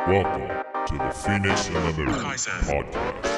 Welcome to the Phoenix MMA podcast.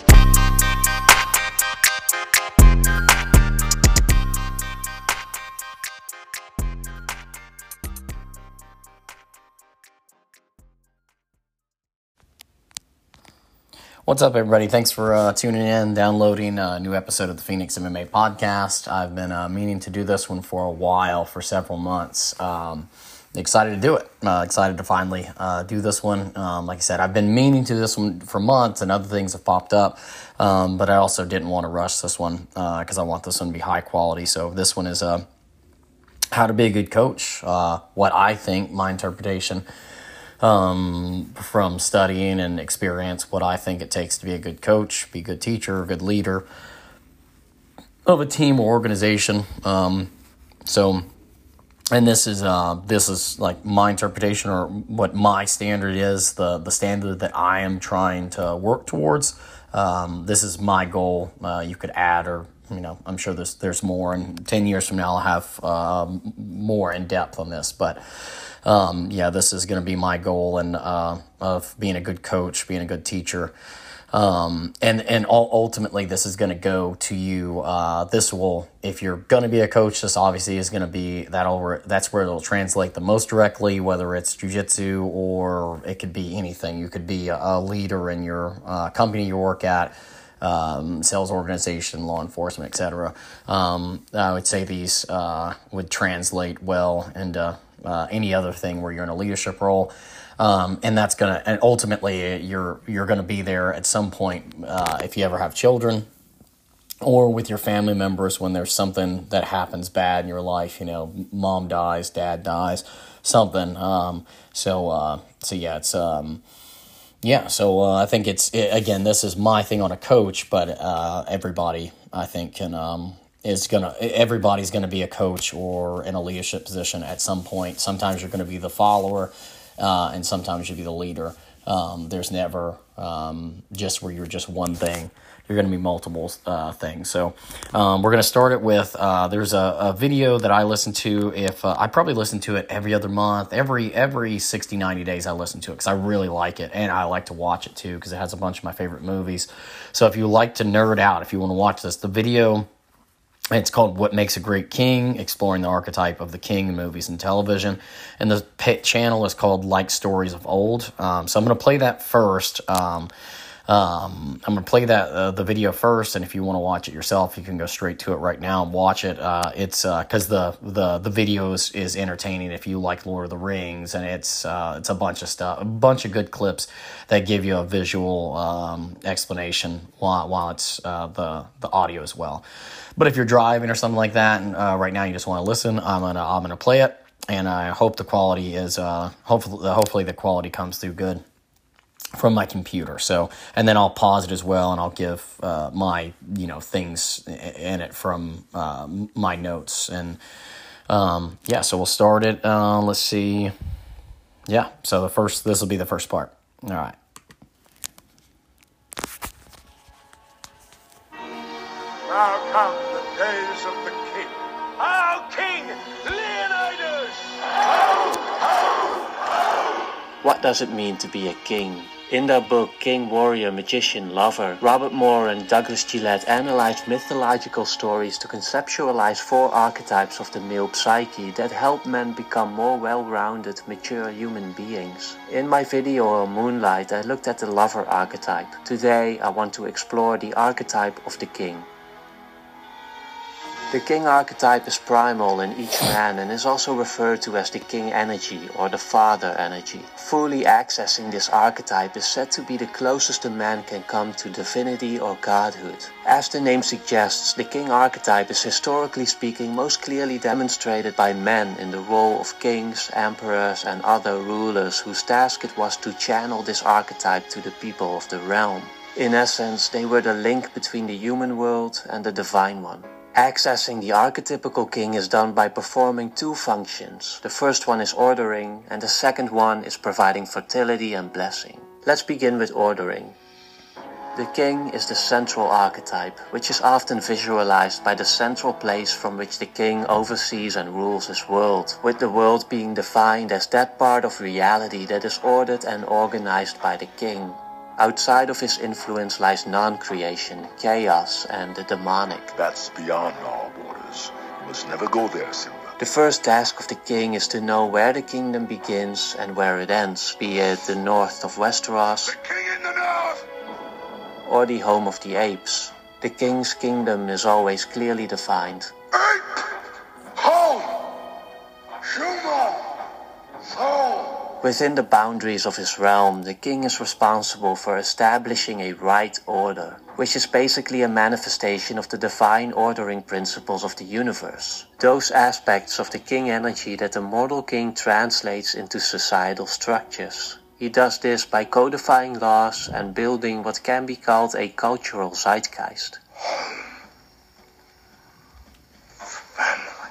What's up, everybody? Thanks for tuning in, downloading a new episode of the Phoenix MMA podcast. I've been meaning to do this one for a while, for several months. Excited to do it. Excited to finally do this one. Like I said, I've been meaning to do this one for months, and other things have popped up. But I also didn't want to rush this one because I want this one to be high quality. So this one is how to be a good coach. What I think, my interpretation from studying and experience, what I think it takes to be a good coach, be a good teacher, a good leader of a team or organization. And this is like my interpretation, or what my standard is, the standard that I am trying to work towards. This is my goal. You could add, or I'm sure there's more, and 10 years from now I'll have more in depth on this. But this is going to be my goal, and of being a good coach, being a good teacher. And ultimately this is going to go to you. This will, if you're going to be a coach, this obviously is going to be that's where it'll translate the most directly, whether it's jiu-jitsu or it could be anything. You could be a leader in your company you work at, sales organization, law enforcement, etc. I would say these would translate well into any other thing where you're in a leadership role. And that's and ultimately you're gonna be there at some point, if you ever have children, or with your family members when there's something that happens bad in your life. Mom dies, dad dies, something. So I think again, this is my thing on a coach, but everybody, I think, everybody's gonna be a coach or in a leadership position at some point. Sometimes you're gonna be the follower, and sometimes you'll be the leader. There's never just where you're just one thing. You're going to be multiple things. So we're going to start it with, there's a video that I listen to. I probably listen to it every other month, every 60, 90 days I listen to it, because I really like it, and I like to watch it too, because it has a bunch of my favorite movies. So if you like to nerd out, if you want to watch this, the video, it's called What Makes a Great King, exploring the archetype of the king in movies and television. And the channel is called Like Stories of Old. So I'm going to play that first. I'm going to play the video first, and if you want to watch it yourself, you can go straight to it right now and watch it. It's because the video is entertaining if you like Lord of the Rings, and it's a bunch of stuff, a bunch of good clips that give you a visual explanation while it's the audio as well. But if you're driving or something like that, and right now you just want to listen, I'm gonna play it, and I hope the quality is hopefully the quality comes through good from my computer. So, and then I'll pause it as well, and I'll give my things in it from my notes, and so we'll start it. Let's see. Yeah, so this will be the first part. All right. Now come the days of the king. Our king, Leonidas! Ho, ho, ho! What does it mean to be a king? In their book King, Warrior, Magician, Lover, Robert Moore and Douglas Gillette analyzed mythological stories to conceptualize 4 archetypes of the male psyche that help men become more well-rounded, mature human beings. In my video on Moonlight, I looked at the lover archetype. Today, I want to explore the archetype of the king. The king archetype is primal in each man and is also referred to as the king energy or the father energy. Fully accessing this archetype is said to be the closest a man can come to divinity or godhood. As the name suggests, the king archetype is historically speaking most clearly demonstrated by men in the role of kings, emperors and other rulers whose task it was to channel this archetype to the people of the realm. In essence, they were the link between the human world and the divine one. Accessing the archetypical king is done by performing 2 functions. The first one is ordering, and the second one is providing fertility and blessing. Let's begin with ordering. The king is the central archetype, which is often visualized by the central place from which the king oversees and rules his world, with the world being defined as that part of reality that is ordered and organized by the king. Outside of his influence lies non-creation, chaos, and the demonic. That's beyond our borders. You must never go there, Silver. The first task of the king is to know where the kingdom begins and where it ends, be it the north of Westeros, The king in the north! or the home of the apes. The king's kingdom is always clearly defined. Ape! Home! Human! Soul! Within the boundaries of his realm, the king is responsible for establishing a right order, which is basically a manifestation of the divine ordering principles of the universe. Those aspects of the king energy that the mortal king translates into societal structures. He does this by codifying laws and building what can be called a cultural zeitgeist. Family.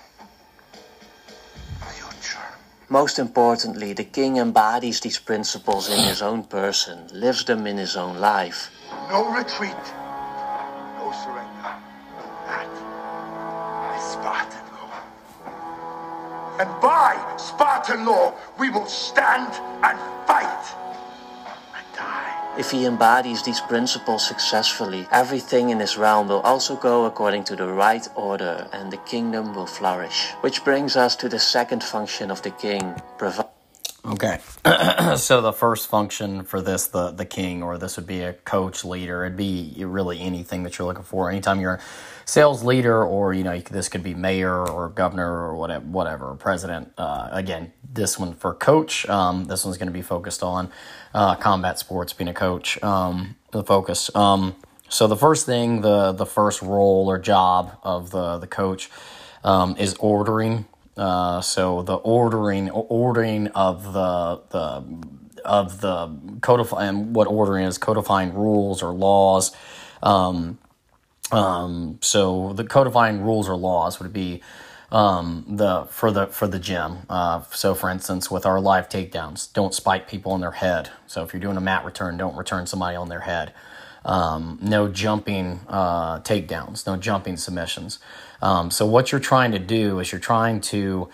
Future. Most importantly, the king embodies these principles in his own person, lives them in his own life. No retreat. No surrender. That is Spartan law. And by Spartan law, we will stand and fight. And die. If he embodies these principles successfully, everything in his realm will also go according to the right order and the kingdom will flourish. Which brings us to the second function of the king, Okay, so the first function for this, the king, or this would be a coach, leader. It'd be really anything that you're looking for. Anytime you're a sales leader, or this could be mayor or governor or whatever, president. Again, this one for coach. This one's going to be focused on combat sports, being a coach. The focus. So the first thing, the first role or job of the coach is ordering. So the ordering of the codifying, what ordering is, codifying rules or laws. So the codifying rules or laws would be for the gym. So for instance, with our live takedowns, don't spike people on their head. So if you're doing a mat return, don't return somebody on their head. No jumping takedowns, no jumping submissions. So what you're trying to do is you're trying to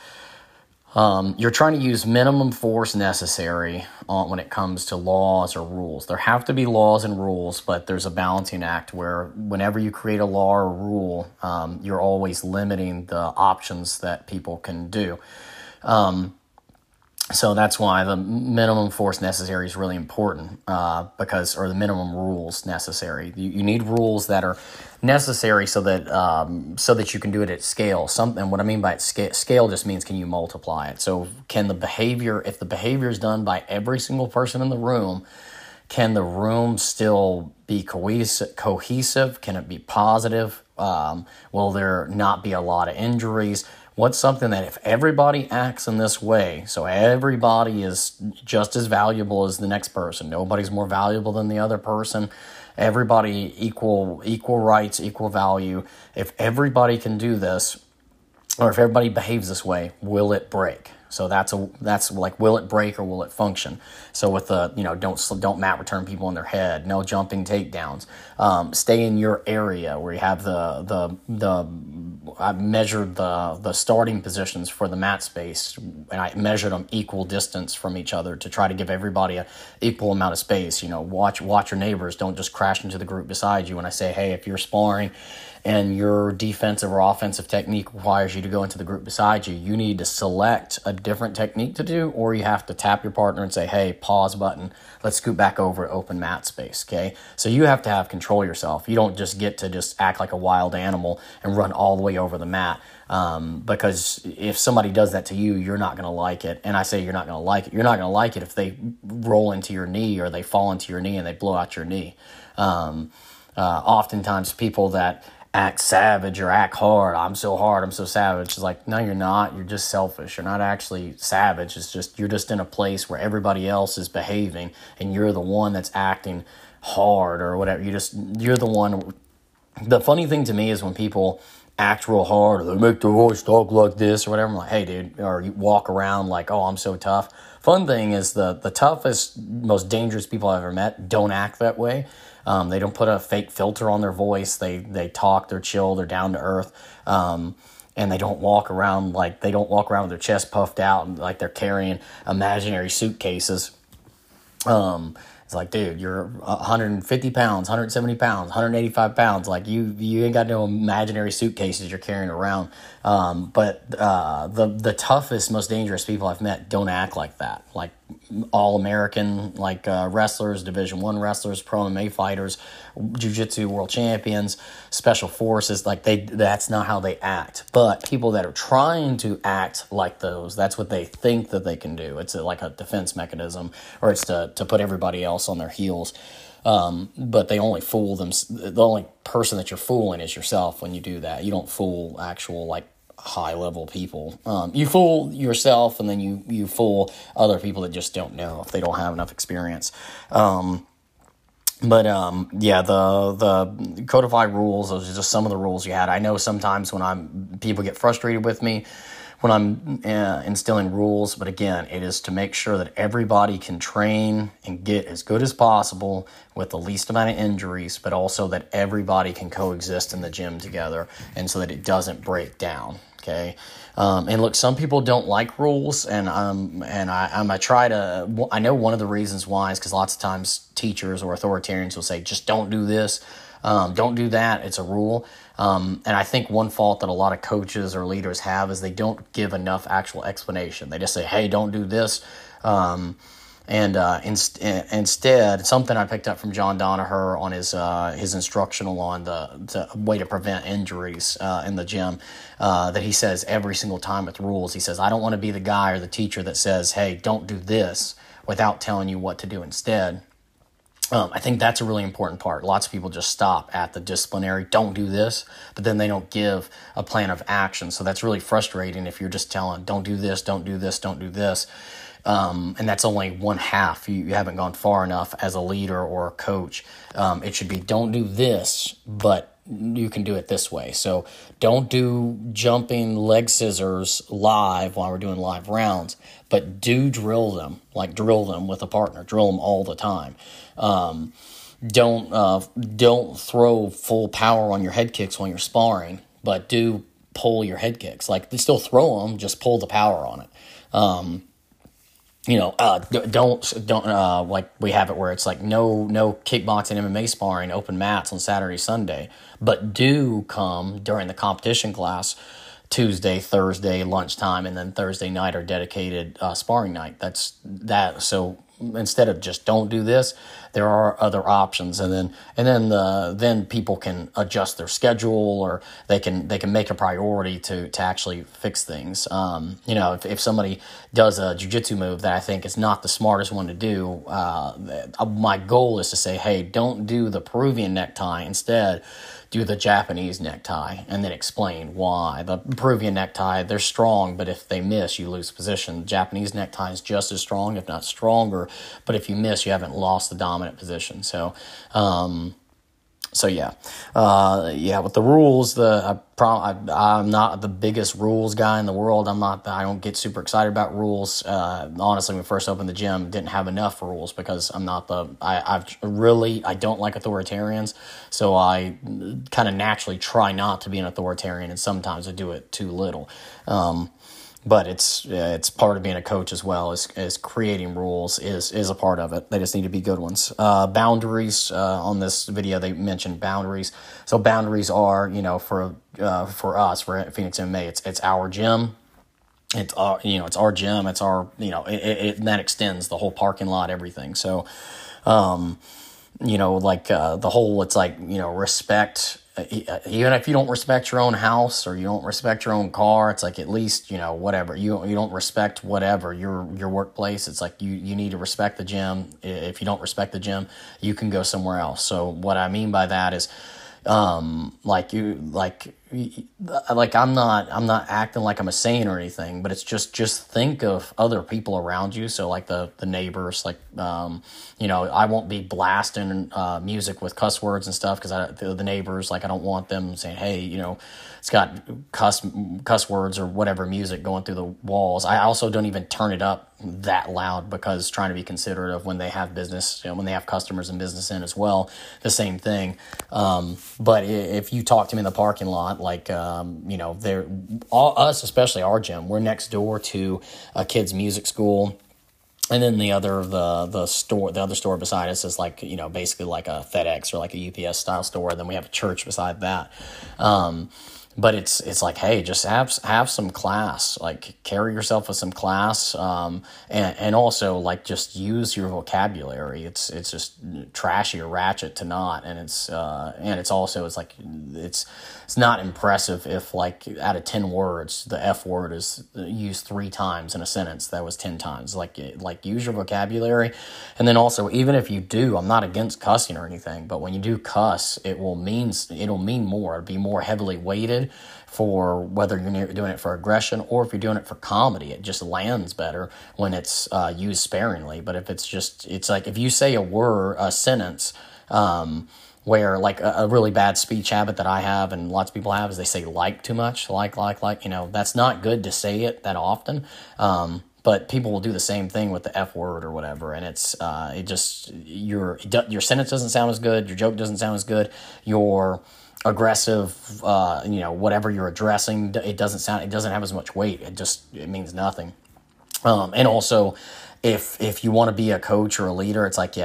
use minimum force necessary when it comes to laws or rules. There have to be laws and rules, but there's a balancing act where whenever you create a law or rule, you're always limiting the options that people can do. So that's why the minimum force necessary is really important, or the minimum rules necessary. You need rules that are necessary so that you can do it at scale. And what I mean by scale just means, can you multiply it? So if the behavior is done by every single person in the room, can the room still be cohesive? Can it be positive? Will there not be a lot of injuries? What's something that if everybody acts in this way, so everybody is just as valuable as the next person, nobody's more valuable than the other person, everybody equal rights, equal value. If everybody can do this, or if everybody behaves this way, will it break? So that's like, will it break or will it function? So with the, don't mat return people on their head, no jumping takedowns, stay in your area where you have I measured the starting positions for the mat space, and I measured them equal distance from each other to try to give everybody an equal amount of space. Watch your neighbors. Don't just crash into the group beside you. When I say, hey, if you're sparring and your defensive or offensive technique requires you to go into the group beside you, you need to select a different technique to do, or you have to tap your partner and say, hey, pause button, let's scoot back over to open mat space, okay? So you have to have control of yourself. You don't just get to just act like a wild animal and run all the way over the mat, because if somebody does that to you, you're not going to like it. And I say you're not going to like it. You're not going to like it if they roll into your knee or they fall into your knee and they blow out your knee. Oftentimes people that act savage or act hard, I'm so hard, I'm so savage. It's like, no, you're not. You're just selfish. You're not actually savage. It's just, you're just in a place where everybody else is behaving and you're the one that's acting hard or whatever. You're the one. The funny thing to me is when people act real hard, or they make their voice talk like this or whatever. I'm like, hey, dude, or you walk around like, oh, I'm so tough. Fun thing is the toughest, most dangerous people I've ever met don't act that way. They don't put a fake filter on their voice. They talk, they're chill, they're down to earth. And they don't walk around with their chest puffed out and like they're carrying imaginary suitcases. It's like, dude, you're 150 pounds, 170 pounds, 185 pounds. Like, you ain't got no imaginary suitcases you're carrying around. But the toughest, most dangerous people I've met don't act like that. Like, all-American, like, wrestlers, Division I wrestlers, pro MMA fighters, jiu-jitsu world champions, special forces, like, that's not how they act. But people that are trying to act like those, that's what they think that they can do. It's like a defense mechanism, or it's to put everybody else on their heels. But they only fool them. The only person that you're fooling is yourself when you do that. You don't fool actual, like, high-level people. You fool yourself, and then you fool other people that just don't know if they don't have enough experience. The codified rules, those are just some of the rules you had. I know sometimes when people get frustrated with me when I'm instilling rules, but again, it is to make sure that everybody can train and get as good as possible with the least amount of injuries, but also that everybody can coexist in the gym together, and so that it doesn't break down. Okay, and look, some people don't like rules, and I try to. I know one of the reasons why is because lots of times teachers or authoritarians will say, "Just don't do this, don't do that. It's a rule." And I think one fault that a lot of coaches or leaders have is they don't give enough actual explanation. They just say, "Hey, don't do this." Instead, something I picked up from John Danaher on his instructional on the way to prevent injuries in the gym, that he says every single time with rules, he says, I don't want to be the guy or the teacher that says, hey, don't do this without telling you what to do instead. I think that's a really important part. Lots of people just stop at the disciplinary, don't do this, but then they don't give a plan of action. So that's really frustrating if you're just telling, don't do this, don't do this, don't do this. And that's only one half. You haven't gone far enough as a leader or a coach. It should be, don't do this, but you can do it this way. So don't do jumping leg scissors live while we're doing live rounds, but do drill them with a partner. Drill them all the time. Don't throw full power on your head kicks when you're sparring, but do pull your head kicks. Like, still throw them, just pull the power on it. Don't like we have it where it's like no kickboxing MMA sparring, open mats on Saturday, Sunday, but do come during the competition class Tuesday, Thursday, lunchtime, and then Thursday night are dedicated sparring night. That's that. So instead of just don't do this, there are other options, and then people can adjust their schedule, or they can make a priority to actually fix things. If somebody does a jiu-jitsu move that I think is not the smartest one to do, my goal is to say, hey, don't do the Peruvian necktie. Instead, do the Japanese necktie, and then explain why. The Peruvian necktie, they're strong, but if they miss, you lose position. The Japanese necktie is just as strong, if not stronger, but if you miss, you haven't lost the dominant position. So with the rules, I'm not the biggest rules guy in the world. I don't get super excited about rules. Honestly, when we first opened the gym, didn't have enough rules because I don't like authoritarians. So I kind of naturally try not to be an authoritarian, and sometimes I do it too little. But it's part of being a coach as well, is creating rules is a part of it. They just need to be good ones. Boundaries, on this video, they mentioned boundaries. So boundaries are, for us, for Phoenix MMA, it's our gym. It's our, it's our gym. It's our, that extends the whole parking lot, everything. So, the whole, it's like, respect. Even if you don't respect your own house or you don't respect your own car, it's like at least, whatever. You don't respect whatever, your workplace. It's like you need to respect the gym. If you don't respect the gym, you can go somewhere else. So what I mean by that is, like I'm not acting like I'm a saint or anything, but it's just think of other people around you. So like the neighbors, like I won't be blasting music with cuss words and stuff because the neighbors, like I don't want them saying, hey, it's got cuss words or whatever music going through the walls. I also don't even turn it up that loud because trying to be considerate of when they have business, when they have customers and business in as well, the same thing. But if you talk to me in the parking lot, like, they're us, especially our gym, we're next door to a kid's music school. And then the other store beside us is like, basically like a FedEx or like a UPS style store. And then we have a church beside that. But it's like, hey, just have some class, like carry yourself with some class, and also like just use your vocabulary. It's just trashy or ratchet to not, and it's not impressive if like out of 10 words the F word is used 3 times in a sentence. That was 10 times. Like use your vocabulary, and then also even if you do, I'm not against cussing or anything, but when you do cuss, it'll mean more. It'll be more heavily weighted for whether you're doing it for aggression or if you're doing it for comedy. It just lands better when it's used sparingly. But if it's like if you say a sentence, where like a really bad speech habit that I have and lots of people have is they say like too much, like, that's not good to say it that often. But people will do the same thing with the F word or whatever, and it's your sentence doesn't sound as good, your joke doesn't sound as good, your aggressive, whatever you're addressing, it doesn't have as much weight. It means nothing. And also, if you want to be a coach or a leader, it's like,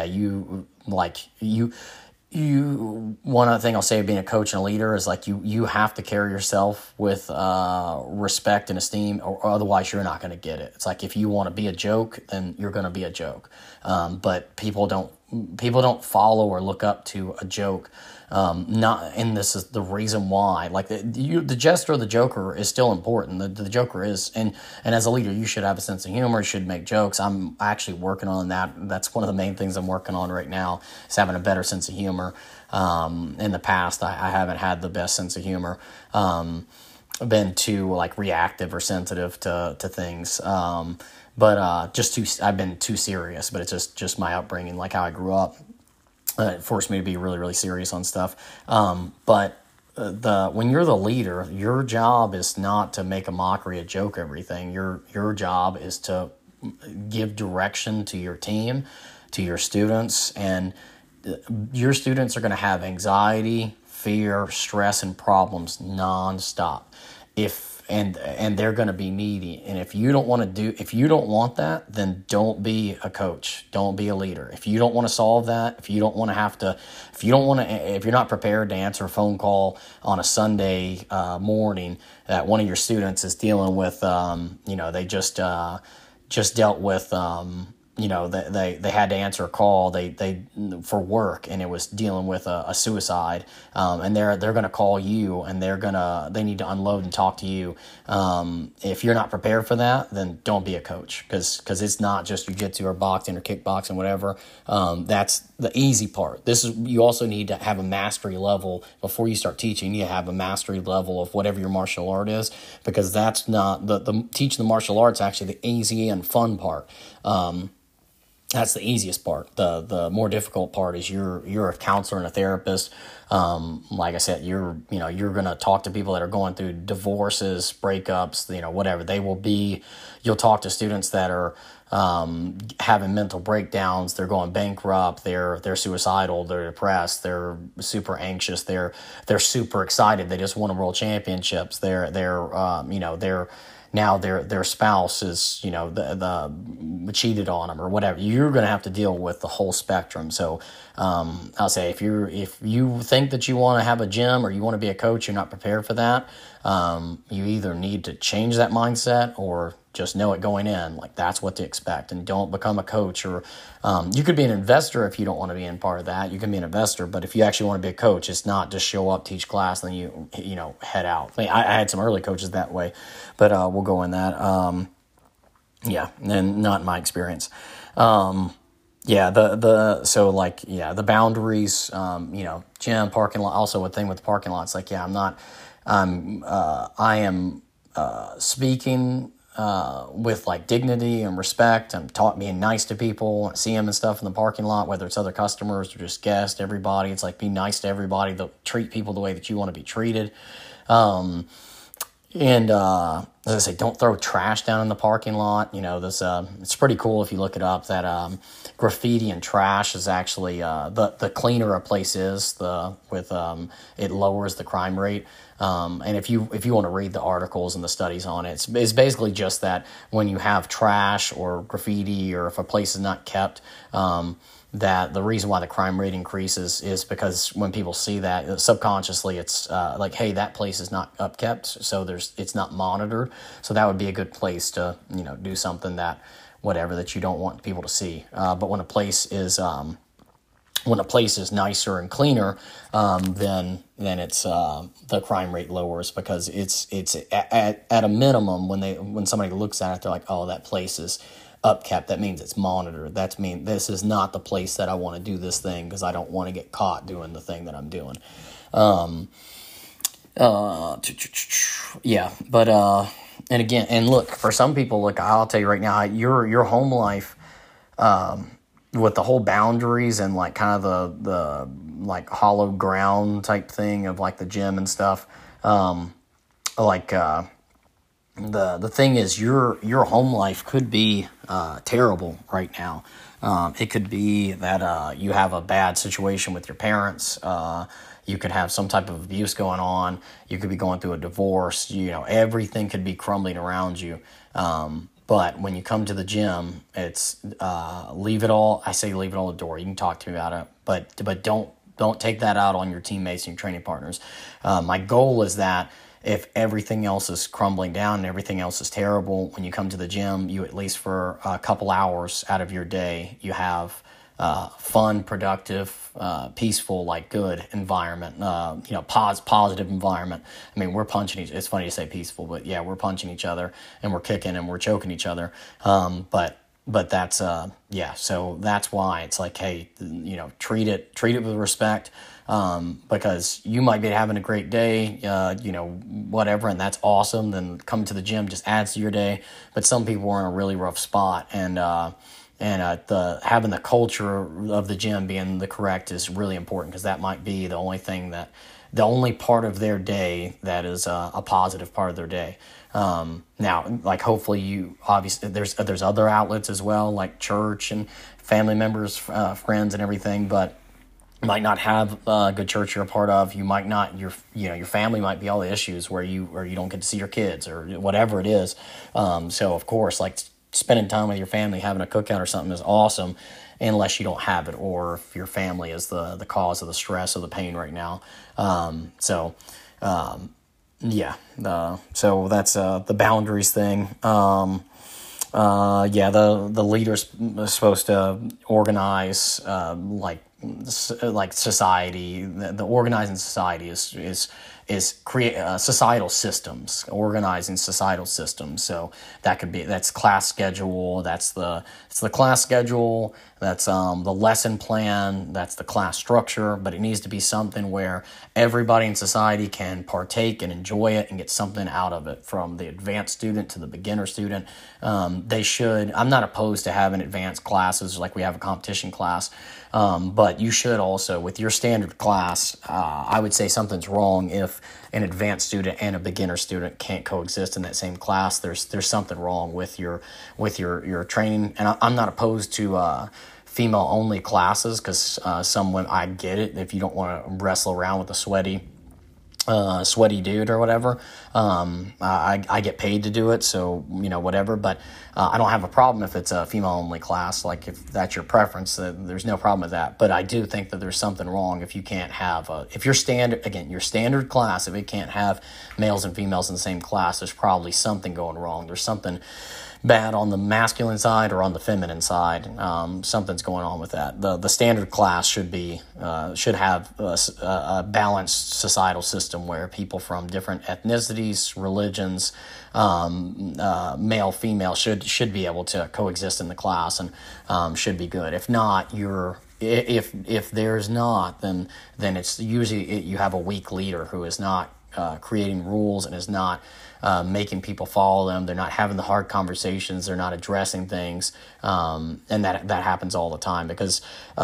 one other thing I'll say being a coach and a leader is like you have to carry yourself with respect and esteem, or otherwise you're not going to get it. It's like if you want to be a joke, then you're going to be a joke. But people don't follow or look up to a joke. And this is the reason why. Like the jester or the joker is still important. The joker is, and as a leader, you should have a sense of humor. You should make jokes. I'm actually working on that. That's one of the main things I'm working on right now, is having a better sense of humor. In the past, I haven't had the best sense of humor. Been too like reactive or sensitive to things. But I've been too serious. But it's just my upbringing, like how I grew up. It forced me to be really, really serious on stuff. But when you're the leader, your job is not to make a mockery, a joke, everything. Your job is to give direction to your team, to your students, and your students are going to have anxiety, fear, stress, and problems nonstop. And they're going to be needy. And if you don't want that, then don't be a coach. Don't be a leader. If you don't want to solve that, if you're not prepared to answer a phone call on a Sunday morning that one of your students is dealing with, they just dealt with, they had to answer a call they for work, and it was dealing with a suicide, and they're going to call you, and they need to unload and talk to you. If you're not prepared for that, then don't be a coach, because it's not just jiu-jitsu or boxing or kickboxing, whatever. That's the easy part. You also need to have a mastery level before you start teaching. You have a mastery level of whatever your martial art is, because that's not the teaching the martial arts, actually the easy and fun part. That's the easiest part. The more difficult part is you're a counselor and a therapist. Like I said, you're going to talk to people that are going through divorces, breakups, whatever. You'll talk to students that are having mental breakdowns. They're going bankrupt. They're suicidal. They're depressed. They're super anxious. They're super excited. They just won a world championships. They're now their spouse is, the cheated on them or whatever. You're going to have to deal with the whole spectrum. So I'll say if you think that you want to have a gym or you want to be a coach, you're not prepared for that. You either need to change that mindset or just know it going in. Like that's what to expect, and don't become a coach. Or you could be an investor if you don't want to be in part of that. You can be an investor, but if you actually want to be a coach, it's not just show up, teach class, and then you head out. I had some early coaches that way, but we'll go in that. And not in my experience. The boundaries, gym, parking lot. Also, a thing with the parking lots, I'm not I am speaking with like dignity and respect. I'm being nice to people, see them and stuff in the parking lot, whether it's other customers or just guests, everybody. It's like be nice to everybody, treat people the way that you want to be treated. And as I say, don't throw trash down in the parking lot. It's pretty cool if you look it up that graffiti and trash is actually the cleaner a place is, it lowers the crime rate. And if you want to read the articles and the studies on it, it's basically just that when you have trash or graffiti, or if a place is not kept, that the reason why the crime rate increases is because when people see that, subconsciously it's like, hey, that place is not upkept, so it's not monitored. So that would be a good place to do something that you don't want people to see. But when a place is nicer and cleaner, then it's the crime rate lowers, because it's at a minimum when somebody looks at it, they're like, oh, that place is upkept. That means it's monitored. That means this is not the place that I want to do this thing, because I don't want to get caught doing the thing that I'm doing. Yeah, but and again, and look, for some people, look, I'll tell you right now, your home life, with the whole boundaries and like kind of the like hollow ground type thing of like the gym and stuff, the thing is, your home life could be terrible right now. It could be that you have a bad situation with your parents. You could have some type of abuse going on. You could be going through a divorce. Everything could be crumbling around you. But when you come to the gym, it's leave it all. I say leave it all at the door. You can talk to me about it, but don't take that out on your teammates and your training partners. My goal is that if everything else is crumbling down and everything else is terrible, when you come to the gym, you at least for a couple hours out of your day, you have fun, productive, peaceful, like good environment, positive environment. I mean, we're punching it's funny to say peaceful, but yeah, we're punching each other and we're kicking and we're choking each other. But that's, so that's why it's like, hey, treat it with respect. Because you might be having a great day, whatever, and that's awesome. Then coming to the gym just adds to your day. But some people are in a really rough spot, and having the culture of the gym being the correct is really important, because that might be the only part of their day that is a positive part of their day. Now, like, hopefully obviously there's other outlets as well, like church and family members, friends and everything, but you might not have a good church you're a part of. You might not, your family might be all the issues where you don't get to see your kids or whatever it is. So of course, like, spending time with your family, having a cookout or something is awesome, unless you don't have it, or if your family is the cause of the stress or the pain right now. So that's the boundaries thing. The leader's supposed to organize, like society. The organizing society is create societal systems, organizing societal systems. So that's class schedule. It's the class schedule. That's the lesson plan. That's the class structure. But it needs to be something where everybody in society can partake and enjoy it and get something out of it, from the advanced student to the beginner student. I'm not opposed to having advanced classes like we have a competition class. But you should also, with your standard class, I would say something's wrong if an advanced student and a beginner student can't coexist in that same class. There's something wrong with your training. And I'm not opposed to female only classes, because some women, I get it, if you don't want to wrestle around with a sweaty dude or whatever. I get paid to do it, so whatever. But I don't have a problem if it's a female only class. Like, if that's your preference, there's no problem with that. But I do think that there's something wrong if you can't have if your standard class, if it can't have males and females in the same class, there's probably something going wrong. There's something bad on the masculine side or on the feminine side. Something's going on with that. The standard class should have a balanced societal system where people from different ethnicities, religions, male, female should be able to coexist in the class, and should be good. If not, if there's not, then it's usually you have a weak leader who is not creating rules and is not making people follow them. They're not having the hard conversations. They're not addressing things, and that happens all the time because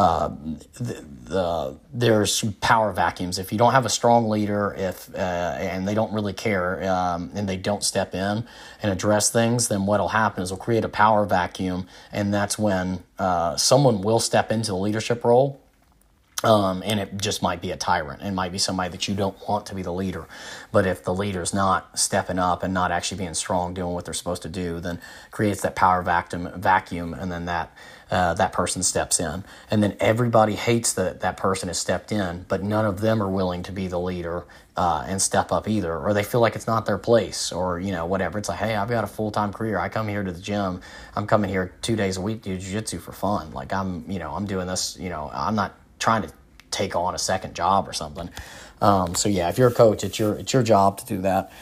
there's power vacuums. If you don't have a strong leader, and they don't really care, and they don't step in and address things, then what'll happen is we'll create a power vacuum, and that's when someone will step into the leadership role. And it just might be a tyrant. It might be somebody that you don't want to be the leader. But if the leader's not stepping up and not actually being strong, doing what they're supposed to do, then creates that power vacuum, and then that person steps in. And then everybody hates that person has stepped in, but none of them are willing to be the leader and step up either, or they feel like it's not their place, or whatever. It's like, hey, I've got a full-time career. I come here to the gym. I'm coming here 2 days a week to do jiu-jitsu for fun. Like I'm doing this. I'm not trying to take on a second job or something. So yeah, if you're a coach, it's your job to do that.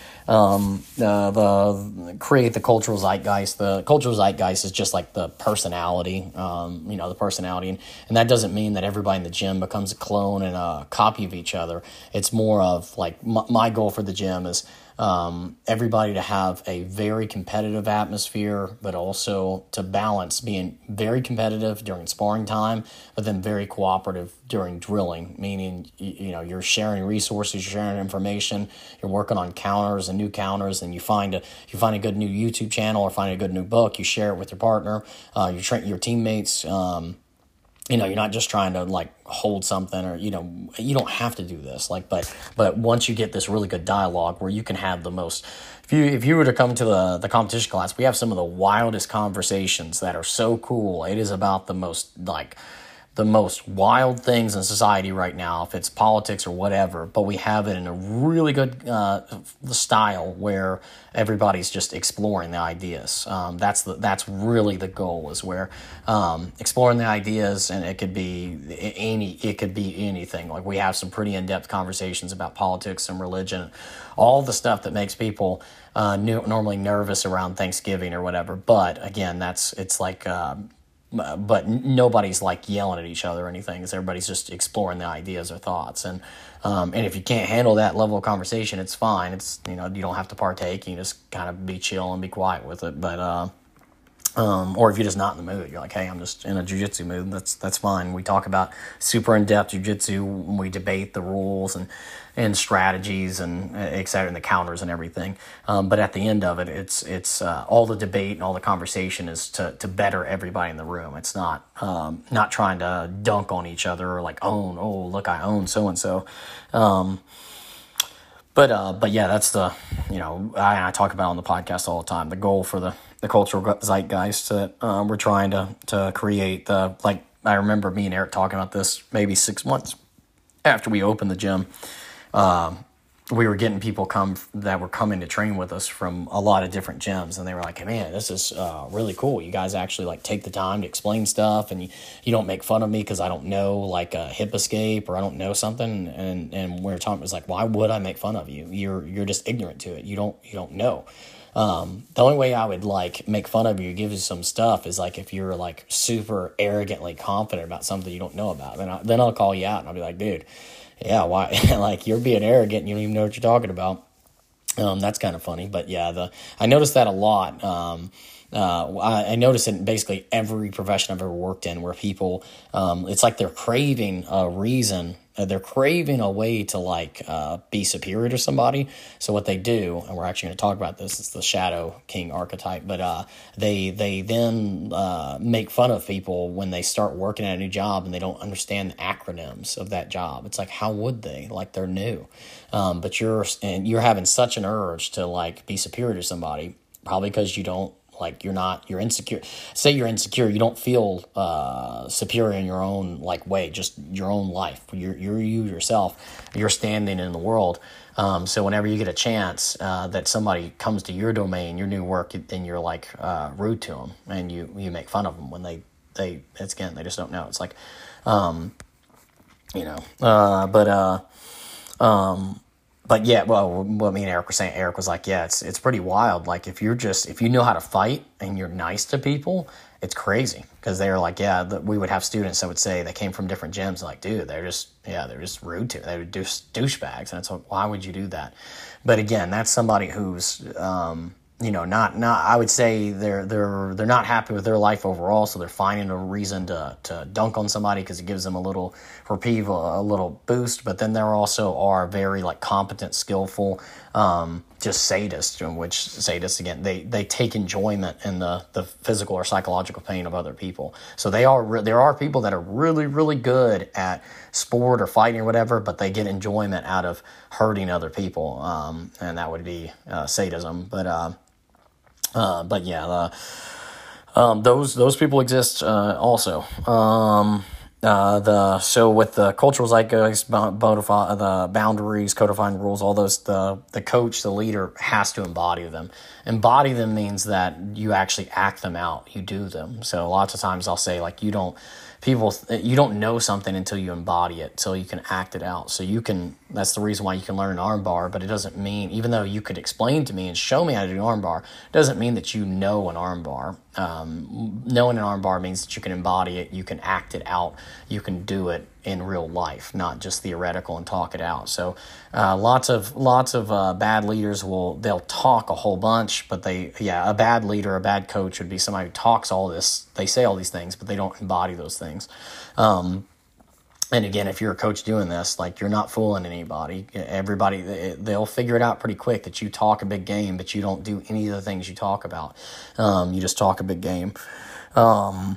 Create the cultural zeitgeist. The cultural zeitgeist is just like the personality, the personality. And that doesn't mean that everybody in the gym becomes a clone and a copy of each other. It's more of like my goal for the gym is everybody to have a very competitive atmosphere, but also to balance being very competitive during sparring time, but then very cooperative during drilling, meaning, you're sharing resources, you're sharing information, you're working on counters and new counters, and you find a good new YouTube channel or find a good new book, you share it with your partner, you train your teammates. You're not just trying to like hold something, or you don't have to do this. But once you get this really good dialogue where you can have the most, if you were to come to the competition class, we have some of the wildest conversations that are so cool. It is about the most wild things in society right now, if it's politics or whatever, but we have it in a really good style where everybody's just exploring the ideas. That's really the goal, is where exploring the ideas, and it could be anything. Like we have some pretty in-depth conversations about politics and religion, all the stuff that makes people normally nervous around Thanksgiving or whatever. But again, but nobody's like yelling at each other or anything. Everybody's just exploring the ideas or thoughts. And if you can't handle that level of conversation, it's fine. It's, you don't have to partake. You just kind of be chill and be quiet with it. But, or if you're just not in the mood, you're like, hey, I'm just in a jiu-jitsu mood. That's fine. We talk about super in-depth jiu-jitsu when we debate the rules and strategies and et cetera, and the counters and everything. But at the end of it, it's all the debate and all the conversation is to better everybody in the room. It's not trying to dunk on each other or like own, oh, look, I own so-and-so. But yeah, that's the, I talk about on the podcast all the time, the goal for the cultural zeitgeist that we're trying to create. I remember me and Eric talking about this maybe 6 months after we opened the gym. We were getting people that were coming to train with us from a lot of different gyms, and they were like, hey, man, this is really cool. You guys actually like take the time to explain stuff, and you don't make fun of me because I don't know like a hip escape or I don't know something. And we were talking, it was like, why would I make fun of you? You're just ignorant to it. You don't know. The only way I would like make fun of you, give you some stuff, is like if you're like super arrogantly confident about something you don't know about. Then I'll call you out and I'll be like, dude, yeah, why? Like you're being arrogant and you don't even know what you're talking about. That's kind of funny, but yeah, I noticed that a lot. I notice it in basically every profession I've ever worked in, where people, it's like they're craving a reason. They're craving a way to like be superior to somebody. So what they do, and we're actually going to talk about this, it's the Shadow King archetype, but they then make fun of people when they start working at a new job and they don't understand the acronyms of that job. It's like, how would they? Like they're new. But you're having such an urge to like be superior to somebody, probably because you don't, like you're insecure. Say you're insecure, you don't feel superior in your own like way, just your own life. You're you yourself. You're standing in the world. So whenever you get a chance that somebody comes to your domain, your new work, then you're like rude to them and you make fun of them when they it's again, they just don't know. It's like, but yeah, well, what me and Eric were saying, Eric was like, yeah, it's pretty wild. Like if you know how to fight and you're nice to people, it's crazy. Because they were like, yeah, we would have students that would say they came from different gyms, like, dude, they're just rude to, they would do douchebags. And it's like, why would you do that? But again, that's somebody who's, not I would say they're not happy with their life overall, so they're finding a reason to dunk on somebody because it gives them a little reprieve, a little boost. But then there also are very like competent, skillful, just sadists, in which sadists again they take enjoyment in the physical or psychological pain of other people. So there are people that are really, really good at sport or fighting or whatever, but they get enjoyment out of hurting other people, and that would be sadism. But yeah, those people exist also. So with the cultural zeitgeist, the boundaries, codifying rules, all those, the coach, the leader has to embody them. Embody them means that you actually act them out. You do them. So lots of times I'll say like you don't know something until you embody it, so you can act it out. So that's the reason why you can learn an arm bar, but it doesn't mean, even though you could explain to me and show me how to do an arm bar, it doesn't mean that you know an arm bar. Knowing an arm bar means that you can embody it, you can act it out, you can do it in real life, not just theoretical and talk it out. So lots of bad leaders they'll talk a whole bunch, but a bad leader, a bad coach would be somebody who talks all this, they say all these things, but they don't embody those things. And again, if you're a coach doing this, like you're not fooling anybody. Everybody, they'll figure it out pretty quick that you talk a big game, but you don't do any of the things you talk about. You just talk a big game. And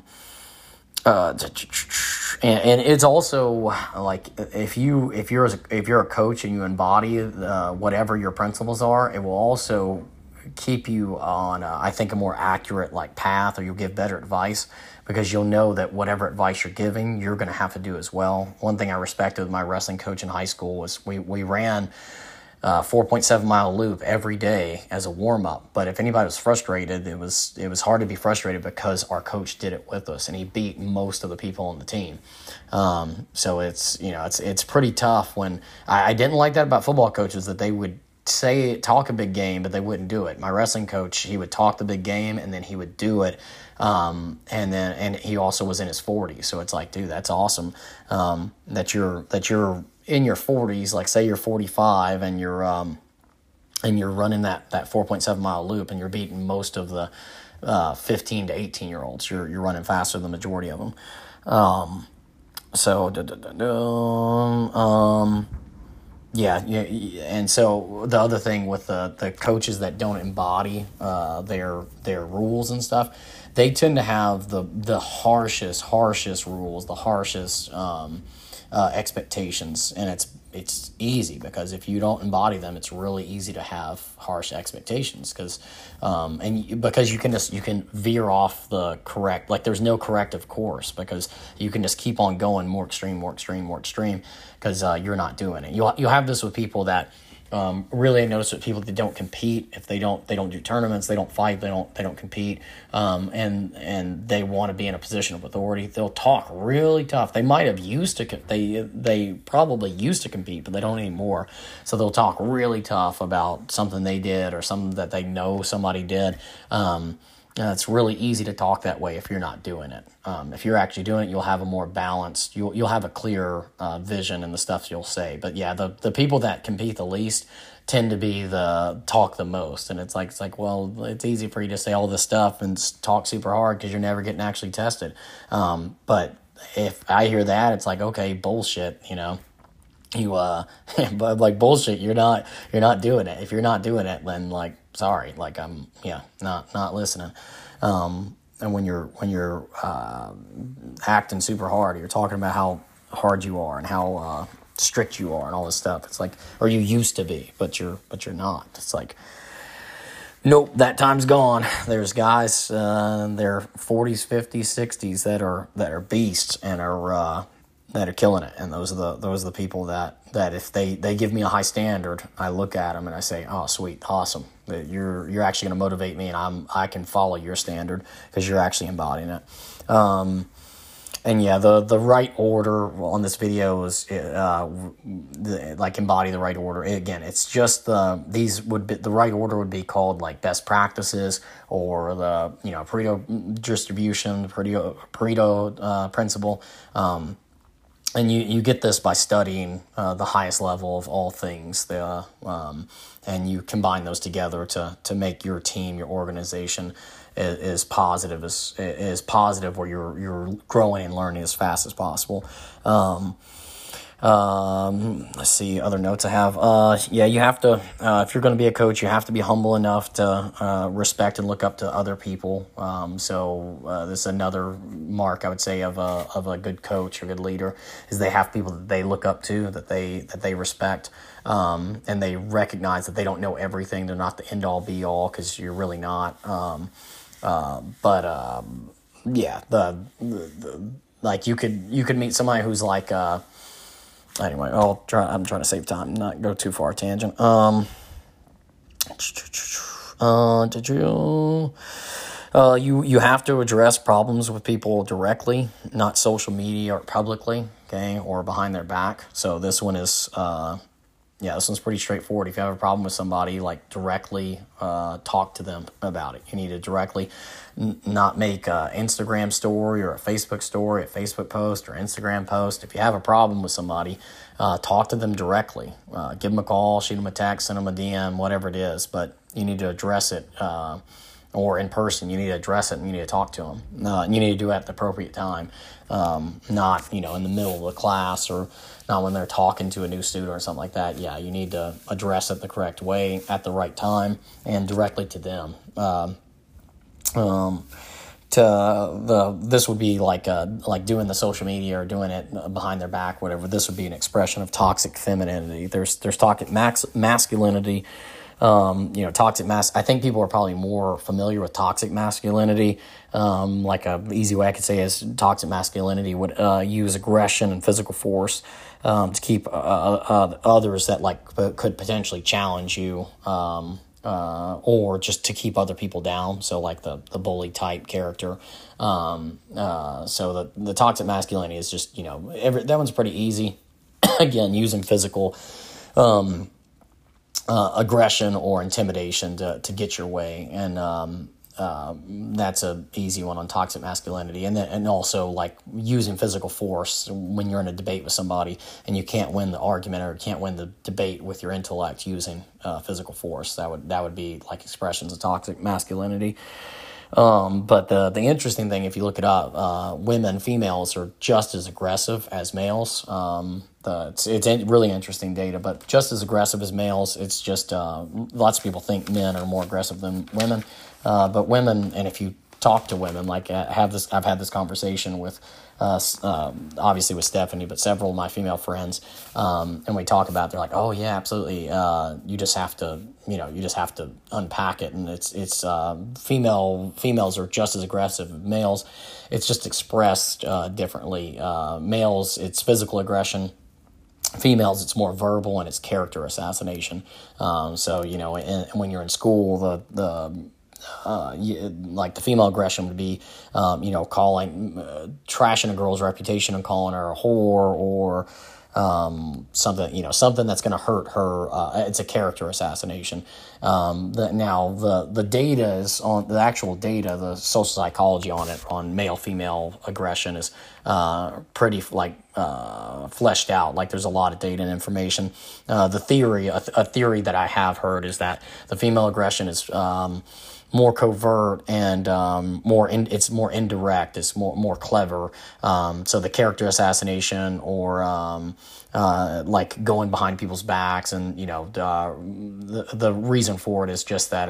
it's also like if you're a coach and you embody whatever your principles are, it will also keep you on I think a more accurate like path, or you'll give better advice because you'll know that whatever advice you're giving, you're going to have to do as well. One thing I respected with my wrestling coach in high school was we ran 4.7 mile loop every day as a warm up. But if anybody was frustrated, it was hard to be frustrated because our coach did it with us and he beat most of the people on the team. So it's pretty tough when I didn't like that about football coaches, that they would talk a big game, but they wouldn't do it. My wrestling coach, he would talk the big game and then he would do it. And he also was in his 40s. So it's like, dude, that's awesome. That you're in your 40s, like say you're 45 and you're running that 4.7 mile loop and you're beating most of the 15 to 18 year olds. You're running faster than the majority of them. Yeah, and so the other thing with the coaches that don't embody their rules and stuff, they tend to have the harshest rules, the harshest expectations, and it's easy because if you don't embody them, it's really easy to have harsh expectations because you can veer off the correct, like there's no corrective course because you can just keep on going more extreme because you're not doing it. You'll have this with people that really I notice with people that don't compete. If they don't do tournaments, they don't fight, they don't compete, and they want to be in a position of authority. They'll talk really tough. They might have they probably used to compete, but they don't anymore. So they'll talk really tough about something they did or something that they know somebody did. It's really easy to talk that way if you're not doing it. If you're actually doing it, you'll have a more balanced, you'll have a clearer vision in the stuff you'll say. But yeah, the people that compete the least tend to be talk the most. And it's like, well, it's easy for you to say all this stuff and talk super hard because you're never getting actually tested. But if I hear that, it's like, okay, bullshit, but like bullshit, you're not doing it. If you're not doing it, then like, sorry, like I'm not listening. And when you're acting super hard, you're talking about how hard you are and how strict you are and all this stuff. It's like, or you used to be, but you're not. It's like, nope, that time's gone. There's guys in their 40s, 50s, 60s that are beasts and are killing it, and those are the people that if they give me a high standard, I look at them and I say, oh sweet, awesome, that you're actually going to motivate me, and I can follow your standard because you're actually embodying it. And yeah, the right order on this video is like embody the right order. Again, it's just the right order would be called like best practices, or the Pareto distribution, Pareto principle. And you get this by studying the highest level of all things, and you combine those together to make your team, your organization, is positive, where you're growing and learning as fast as possible. Let's see, other notes I have. You have to, if you're going to be a coach, you have to be humble enough to respect and look up to other people. This is another mark, I would say, of a good coach or good leader, is they have people that they look up to, that they respect, and they recognize that they don't know everything. They're not the end all be all, because you're really not. Like you could meet somebody who's like. Anyway, I'm trying to save time, not go too far tangent. You have to address problems with people directly, not social media or publicly, okay, or behind their back. So this one is, this one's pretty straightforward. If you have a problem with somebody, like directly talk to them about it. You need to directly not make an Instagram story or a Facebook story, a Facebook post or Instagram post. If you have a problem with somebody, talk to them directly. Give them a call, shoot them a text, send them a DM, whatever it is. But you need to address it, or in person. You need to address it, and you need to talk to them. You need to do it at the appropriate time, not in the middle of the class, or not when they're talking to a new student or something like that. Yeah, you need to address it the correct way at the right time and directly to them. This would be like doing the social media or doing it behind their back, whatever. This would be an expression of toxic femininity. There's toxic masculinity. I think people are probably more familiar with toxic masculinity. Like a easy way I could say is toxic masculinity would use aggression and physical force to keep others that could potentially challenge you, or just to keep other people down. So like the bully type character. So the toxic masculinity is just that one's pretty easy. Again, using physical aggression or intimidation to get your way, and that's a easy one on toxic masculinity. And also like using physical force when you're in a debate with somebody and you can't win the argument or can't win the debate with your intellect using physical force. That would be like expressions of toxic masculinity. But the interesting thing, if you look it up, females are just as aggressive as males. It's really interesting data, but just as aggressive as males. It's just lots of people think men are more aggressive than women, but women, and if you talk to women, like I've had this conversation with obviously with Stephanie, but several of my female friends, and we talk about it. They're like, oh yeah, absolutely. You just have to unpack it, and it's females are just as aggressive as males. It's just expressed differently. Males, it's physical aggression. Females, it's more verbal, and it's character assassination. When you're in school, like the female aggression would be, calling, trashing a girl's reputation and calling her a whore, or something that's going to hurt her. It's a character assassination. The data is on the actual data, the social psychology on it, on male-female aggression is pretty fleshed out. Like there's a lot of data and information. The theory, a theory that I have heard is that the female aggression is more covert and it's more indirect. It's more clever. So the character assassination, or like going behind people's backs, and the reason for it is just that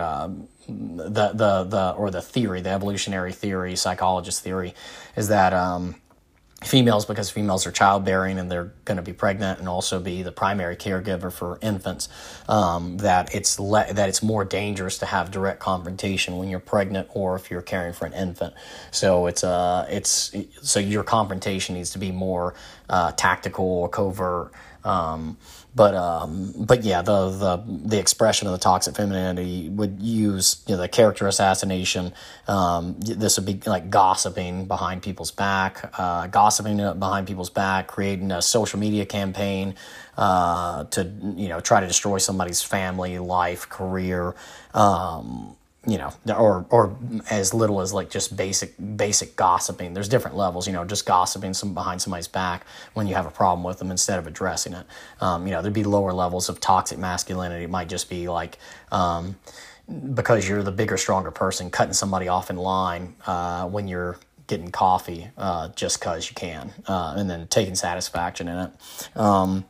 the theory, the evolutionary theory, psychologist theory, is that because females are childbearing and they're going to be pregnant and also be the primary caregiver for infants, that it's more dangerous to have direct confrontation when you're pregnant or if you're caring for an infant. So so your confrontation needs to be more tactical or covert, But yeah, the expression of the toxic femininity would use, the character assassination. This would be like gossiping behind people's back, creating a social media campaign to try to destroy somebody's family, life, career. Or as little as like just basic gossiping. There's different levels, just gossiping behind somebody's back when you have a problem with them instead of addressing it. There'd be lower levels of toxic masculinity. It might just be like, because you're the bigger, stronger person, cutting somebody off in line when you're getting coffee just because you can, and then taking satisfaction in it.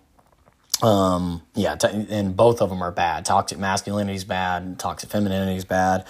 And both of them are bad. Toxic masculinity is bad. Toxic femininity is bad.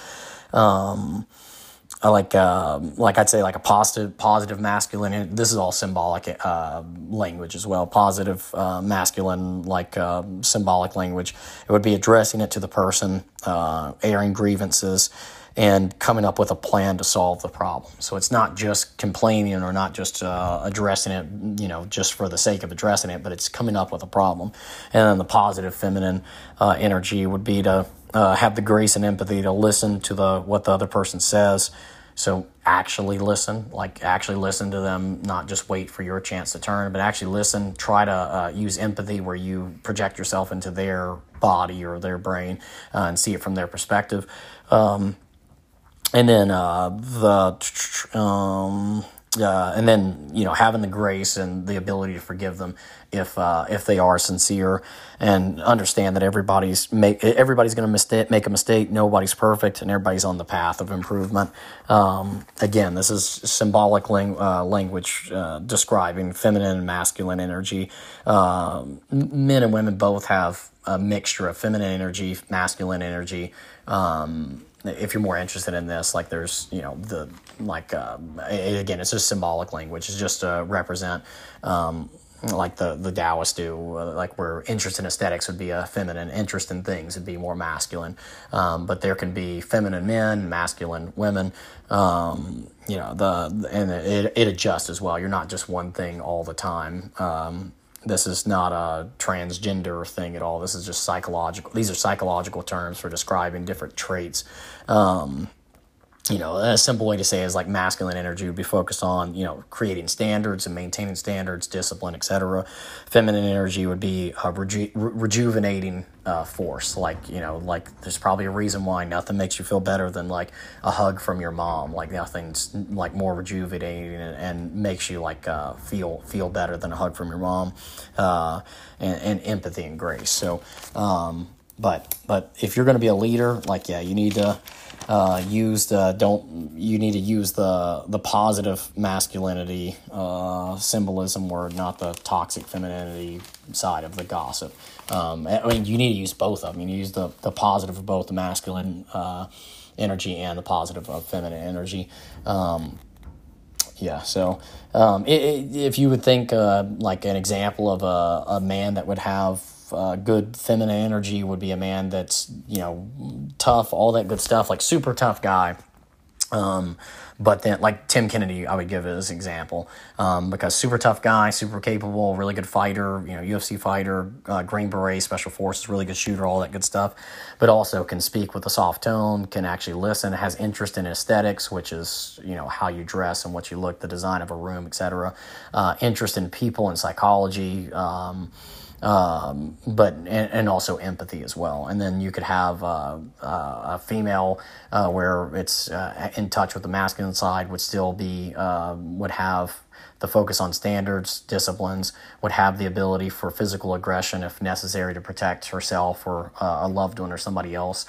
Like I'd say, like a positive masculine. This is all symbolic language as well. Positive masculine, like symbolic language. It would be addressing it to the person, airing grievances, and coming up with a plan to solve the problem. So it's not just complaining or not just addressing it, just for the sake of addressing it, but it's coming up with a problem. And then the positive feminine energy would be to have the grace and empathy to listen to what the other person says. So actually listen to them, not just wait for your chance to turn, but actually listen. Try to use empathy where you project yourself into their body or their brain and see it from their perspective. And then having the grace and the ability to forgive them if they are sincere, and understand that everybody's going to make a mistake. Nobody's perfect, and everybody's on the path of improvement. Again, this is symbolic language describing feminine and masculine energy. Men and women both have a mixture of feminine energy, masculine energy. If you're more interested in this, like there's, again, it's just symbolic language. It's just to represent, like the Taoists do, like where interest in aesthetics would be a feminine, interest in things would be more masculine. But there can be feminine men, masculine women, and it adjusts as well. You're not just one thing all the time. This is not a transgender thing at all. This is just psychological. These are psychological terms for describing different traits. A simple way to say it is like masculine energy would be focused on, creating standards and maintaining standards, discipline, etc. Feminine energy would be a rejuvenating force. Like there's probably a reason why nothing makes you feel better than like a hug from your mom. Like nothing's like more rejuvenating and makes you like feel better than a hug from your mom, and empathy and grace. So, but if you're going to be a leader, you need to use the positive masculinity symbolism word, not the toxic femininity side of the gossip. You need to use both of them. You need to use the positive of both the masculine energy and the positive of feminine energy. If you would think like an example of a man that would have good feminine energy would be a man that's, tough, all that good stuff, like super tough guy. But then like Tim Kennedy, I would give as an example, because super tough guy, super capable, really good fighter, UFC fighter, Green Beret, Special Forces, really good shooter, all that good stuff, but also can speak with a soft tone, can actually listen, has interest in aesthetics, which is, how you dress and what you look, the design of a room, etc. Interest in people and psychology, but also empathy as well. And then you could have a female where it's in touch with the masculine side, would still be would have the focus on standards, disciplines, would have the ability for physical aggression if necessary to protect herself or a loved one or somebody else.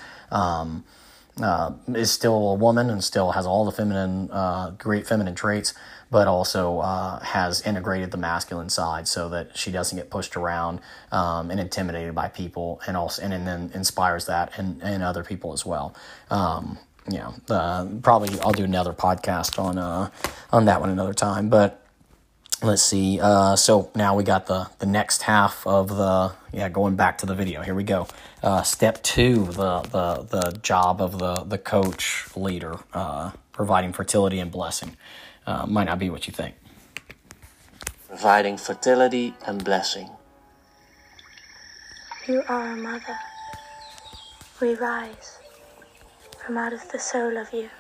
Is still a woman and still has all the great feminine traits, but also has integrated the masculine side so that she doesn't get pushed around and intimidated by people, and then inspires that in other people as well. Probably I'll do another podcast on that one another time, but. Let's see. So now we got the next half of going back to the video. Here we go. Step 2, the job of the coach leader, providing fertility and blessing. Might not be what you think. Providing fertility and blessing. You are a mother. We rise from out of the soul of you.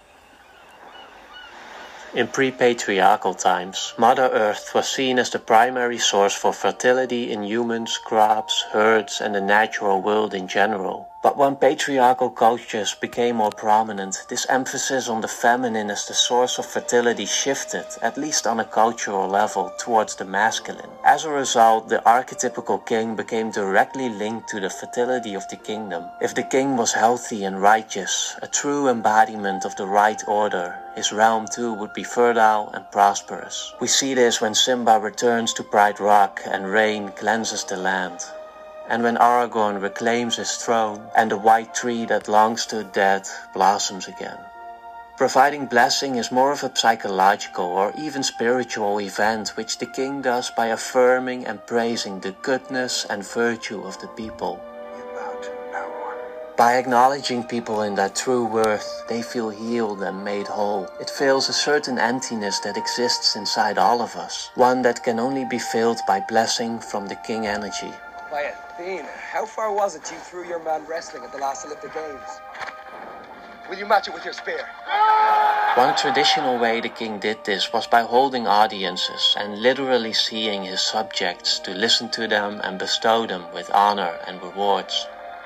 In pre-patriarchal times, Mother Earth was seen as the primary source for fertility in humans, crops, herds, and the natural world in general. But when patriarchal cultures became more prominent, this emphasis on the feminine as the source of fertility shifted, at least on a cultural level, towards the masculine. As a result, the archetypical king became directly linked to the fertility of the kingdom. If the king was healthy and righteous, a true embodiment of the right order, his realm too would be fertile and prosperous. We see this when Simba returns to Pride Rock and rain cleanses the land. And when Aragorn reclaims his throne, and the white tree that long stood dead blossoms again. Providing blessing is more of a psychological or even spiritual event which the king does by affirming and praising the goodness and virtue of the people. By acknowledging people in their true worth, they feel healed and made whole. It fills a certain emptiness that exists inside all of us, one that can only be filled by blessing from the king energy. Quiet. Dean, how far was it you threw your man wrestling at the last Olympic Games? Will you match it with your spear? One traditional way the king did this was by holding audiences and literally seeing his subjects to listen to them and bestow them with honor and rewards.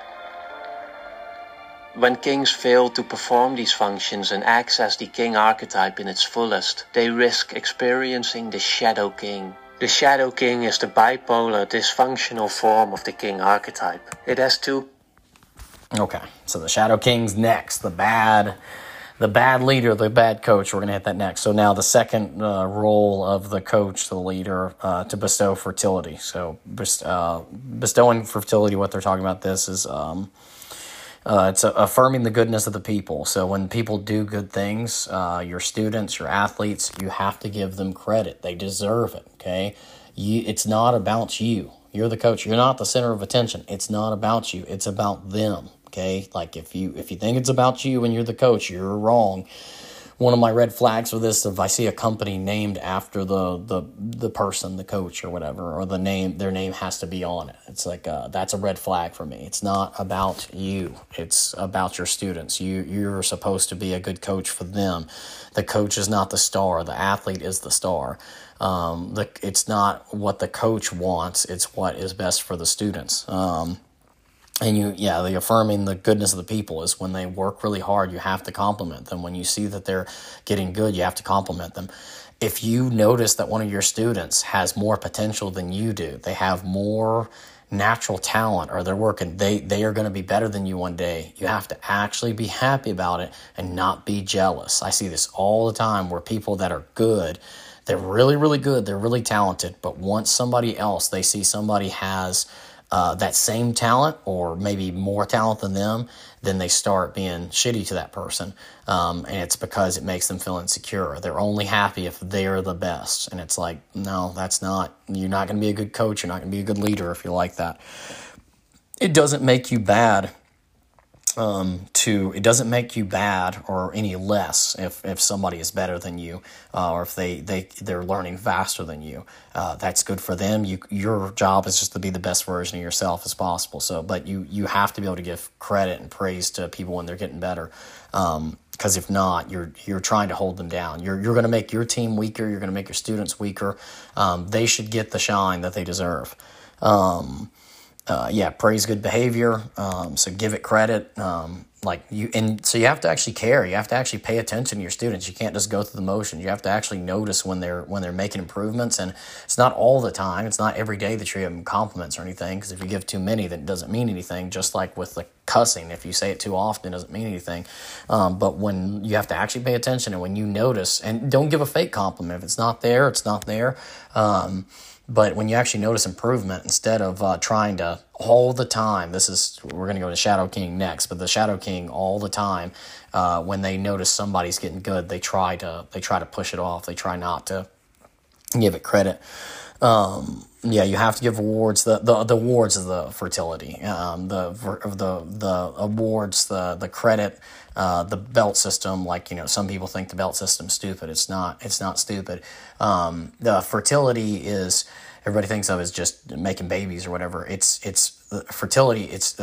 When kings fail to perform these functions and access the king archetype in its fullest, they risk experiencing the Shadow King. The Shadow King is the bipolar, dysfunctional form of the king archetype. It has two... Okay, so the Shadow King's next. The bad leader, the bad coach. We're going to hit that next. So now the second role of the coach, the leader, to bestow fertility. So bestowing fertility, what they're talking about this is... it's affirming the goodness of the people. So when people do good things, your students, your athletes, you have to give them credit. They deserve it, okay? It's not about you. You're the coach. You're not the center of attention. It's not about you. It's about them, okay? Like if you think it's about you and you're the coach, you're wrong. One of my red flags for this, if I see a company named after the person, the coach or whatever, or their name has to be on it. It's like that's a red flag for me. It's not about you. It's about your students. You're supposed to be a good coach for them. The coach is not the star. The athlete is the star. It's not what the coach wants. It's what is best for the students. And the affirming the goodness of the people is when they work really hard, you have to compliment them. When you see that they're getting good, you have to compliment them. If you notice that one of your students has more potential than you do, they have more natural talent, or they're working, they are going to be better than you one day, you have to actually be happy about it and not be jealous. I see this all the time where people that are good, they're really, really good, they're really talented, but once somebody else, they see somebody has that same talent or maybe more talent than them, then they start being shitty to that person. And it's because it makes them feel insecure. They're only happy if they're the best. And it's like, no, you're not going to be a good coach. You're not going to be a good leader if you're like that. It doesn't make you bad. It doesn't make you bad or any less if somebody is better than you, or if they're learning faster than you. That's good for them. Your job is just to be the best version of yourself as possible. So, but you have to be able to give credit and praise to people when they're getting better. Because if not, you're trying to hold them down. You're going to make your team weaker. You're going to make your students weaker. They should get the shine that they deserve. Praise good behavior. So give it credit. So you have to actually care. You have to actually pay attention to your students. You can't just go through the motions. You have to actually notice when they're making improvements. And it's not all the time. It's not every day that you're giving compliments or anything. Because if you give too many, then it doesn't mean anything. Just like with the cussing, if you say it too often, it doesn't mean anything. But when you have to actually pay attention, and when you notice, and don't give a fake compliment. If it's not there, it's not there. But when you actually notice improvement, instead of trying to all the time, we're going to go to Shadow King next, but the Shadow King all the time, when they notice somebody's getting good, they try to push it off. They try not to give it credit. You have to give awards. The awards of the fertility, the awards, the credit the belt system, like, some people think the belt system's stupid. It's not stupid. The fertility is, everybody thinks of as just making babies or whatever. It's fertility. It's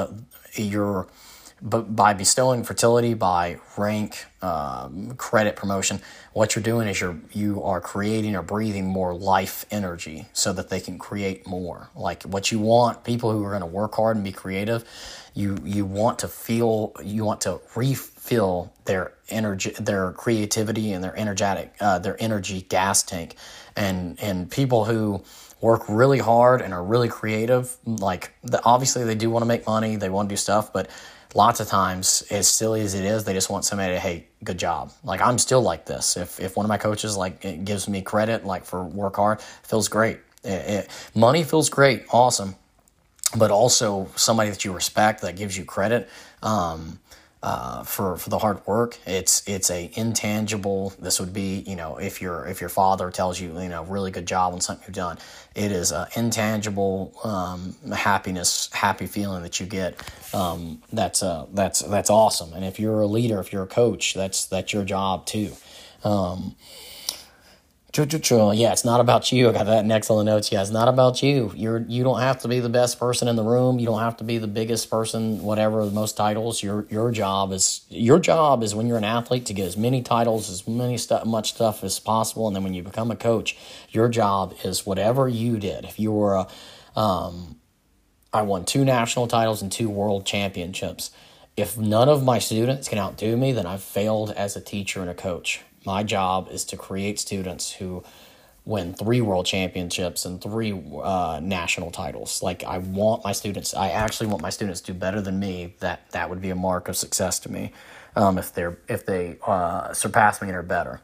but by bestowing fertility, by rank, credit, promotion, what you're doing is you are creating or breathing more life energy so that they can create more. Like, what you want, people who are going to work hard and be creative, you want to refill their energy, their creativity, and their energy gas tank. And people who work really hard and are really creative, obviously they do want to make money, they want to do stuff, but lots of times, as silly as it is, they just want somebody to, hey, good job. Like, I'm still like this. If one of my coaches, it gives me credit, for work hard, feels great. Money feels great, awesome. But also somebody that you respect, that gives you credit for the hard work. It's a intangible. This would be, if your father tells you, really good job on something you've done. It is an intangible happy feeling that you get. That's awesome. And if you're a leader, if you're a coach, that's your job too. Yeah, it's not about you. I got that next on the notes. Yeah, it's not about you. You don't have to be the best person in the room. You don't have to be the biggest person, whatever, the most titles. Your job is when you're an athlete to get as many titles, much stuff as possible. And then when you become a coach, your job is whatever you did. If you were I won 2 national titles and 2 world championships. If none of my students can outdo me, then I've failed as a teacher and a coach. My job is to create students who win 3 world championships and 3 national titles. I actually want my students to do better than me. That would be a mark of success to me. If they surpass me and are better.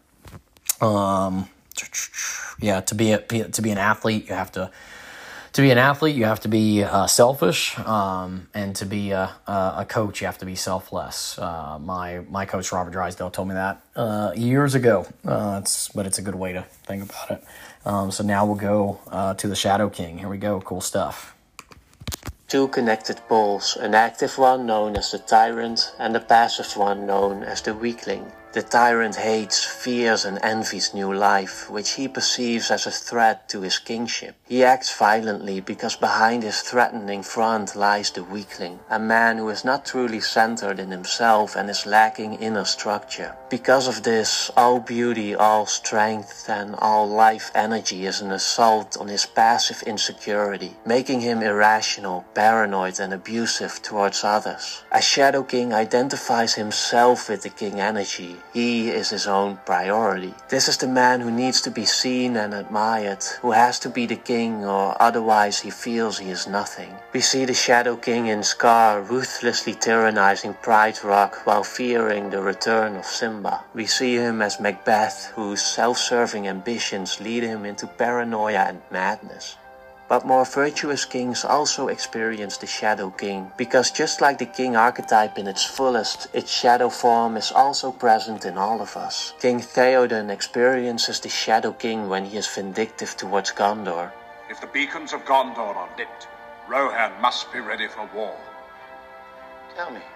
To be an athlete, you have to. To be an athlete, you have to be selfish, and to be a coach, you have to be selfless. My coach, Robert Drysdale, told me that years ago, but it's a good way to think about it. So now we'll go to the Shadow King. Here we go, cool stuff. 2 connected poles, an active one known as the tyrant and a passive one known as the weakling. The tyrant hates, fears and envies new life, which he perceives as a threat to his kingship. He acts violently because behind his threatening front lies the weakling, a man who is not truly centered in himself and is lacking inner structure. Because of this, all beauty, all strength and all life energy is an assault on his passive insecurity, making him irrational, paranoid and abusive towards others. A Shadow King identifies himself with the king energy. He is his own priority. This is the man who needs to be seen and admired, who has to be the king or otherwise he feels he is nothing. We see the Shadow King in Scar ruthlessly tyrannizing Pride Rock while fearing the return of Simba. We see him as Macbeth, whose self-serving ambitions lead him into paranoia and madness. But more virtuous kings also experience the Shadow King, because just like the king archetype in its fullest, its shadow form is also present in all of us. King Theoden experiences the Shadow King when he is vindictive towards Gondor. If the beacons of Gondor are lit, Rohan must be ready for war. Tell me,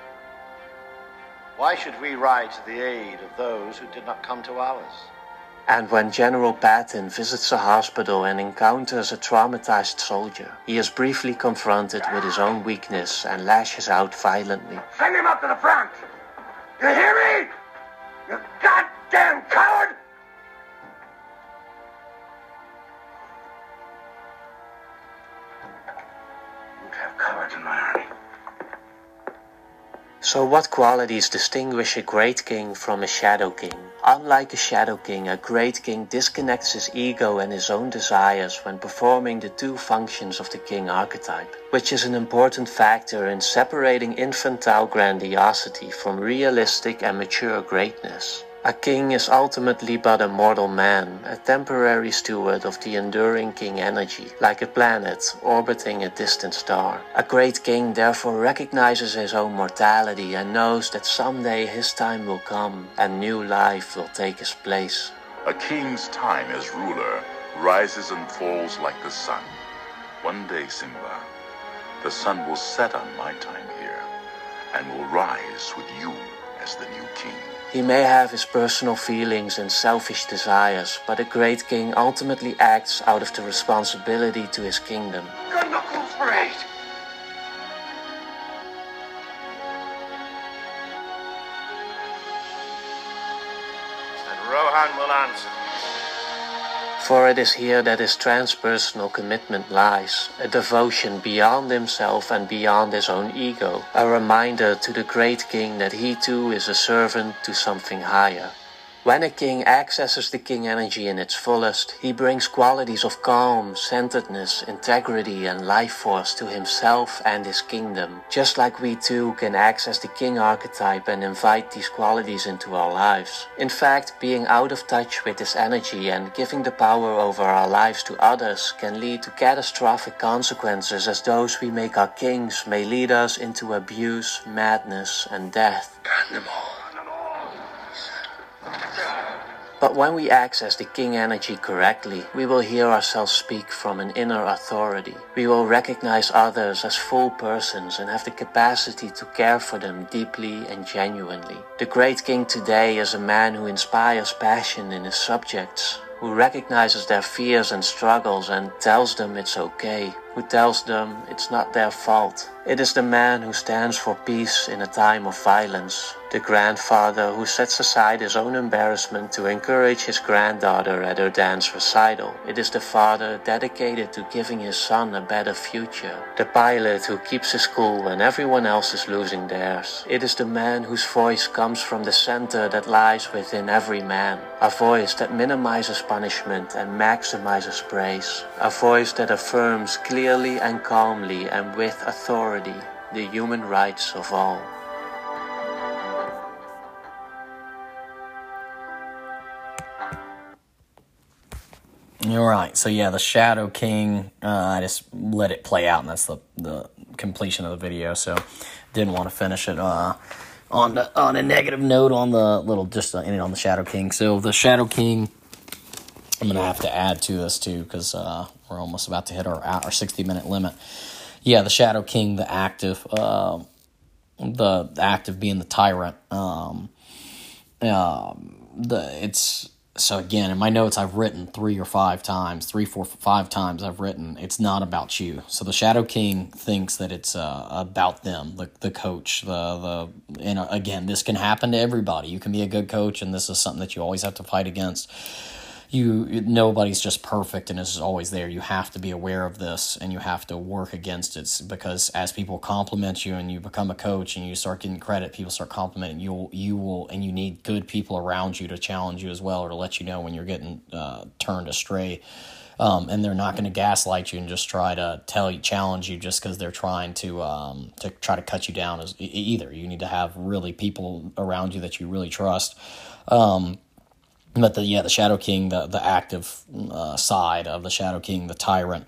why should we ride to the aid of those who did not come to ours? And when General Patton visits a hospital and encounters a traumatized soldier, he is briefly confronted with his own weakness and lashes out violently. Send him up to the front! You hear me? You goddamn coward! You'd have cowards in my army. So what qualities distinguish a great king from a Shadow King? Unlike a Shadow King, a great king disconnects his ego and his own desires when performing the 2 functions of the king archetype, which is an important factor in separating infantile grandiosity from realistic and mature greatness. A king is ultimately but a mortal man, a temporary steward of the enduring king energy, like a planet orbiting a distant star. A great king therefore recognizes his own mortality and knows that someday his time will come and new life will take his place. A king's time as ruler rises and falls like the sun. One day, Simba, the sun will set on my time here, and will rise with you as the new king. He may have his personal feelings and selfish desires, but a great king ultimately acts out of the responsibility to his kingdom. Good knuckles for 8. And Rohan will answer. For it is here that his transpersonal commitment lies, a devotion beyond himself and beyond his own ego, a reminder to the great king that he too is a servant to something higher. When a king accesses the king energy in its fullest, he brings qualities of calm, centeredness, integrity and life force to himself and his kingdom, just like we too can access the king archetype and invite these qualities into our lives. In fact, being out of touch with this energy and giving the power over our lives to others can lead to catastrophic consequences, as those we make our kings may lead us into abuse, madness and death. Burn them all. But when we access the king energy correctly, we will hear ourselves speak from an inner authority. We will recognize others as full persons and have the capacity to care for them deeply and genuinely. The great king today is a man who inspires passion in his subjects, who recognizes their fears and struggles and tells them it's okay, who tells them it's not their fault. It is the man who stands for peace in a time of violence, the grandfather who sets aside his own embarrassment to encourage his granddaughter at her dance recital. It is the father dedicated to giving his son a better future, the pilot who keeps his cool when everyone else is losing theirs. It is the man whose voice comes from the center that lies within every man, a voice that minimizes punishment and maximizes praise, a voice that affirms clearly and calmly and with authority the human rights of all. All right, so yeah, the Shadow King, I just let it play out, and that's the completion of the video, so didn't want to finish it on a negative note on the little, just ending on the Shadow King. So the Shadow King, I'm going to have to add to this too, because we're almost about to hit our 60-minute limit. Yeah, the Shadow King, the active being the tyrant. So again, in my notes, I've written 3 or 5 times, 3, 4, 5 times I've written, it's not about you. So the Shadow King thinks that it's about them, the coach. And again, this can happen to everybody. You can be a good coach, and this is something that you always have to fight against. Nobody's just perfect and is always there. You have to be aware of this, and you have to work against it, because as people compliment you and you become a coach and you start getting credit, people start complimenting you will, and you need good people around you to challenge you as well, or to let you know when you're getting turned astray. And they're not going to gaslight you and just try to challenge you just because they're trying to try to cut you down either. You need to have really people around you that you really trust. But the Shadow King, the active side of the Shadow King, the tyrant,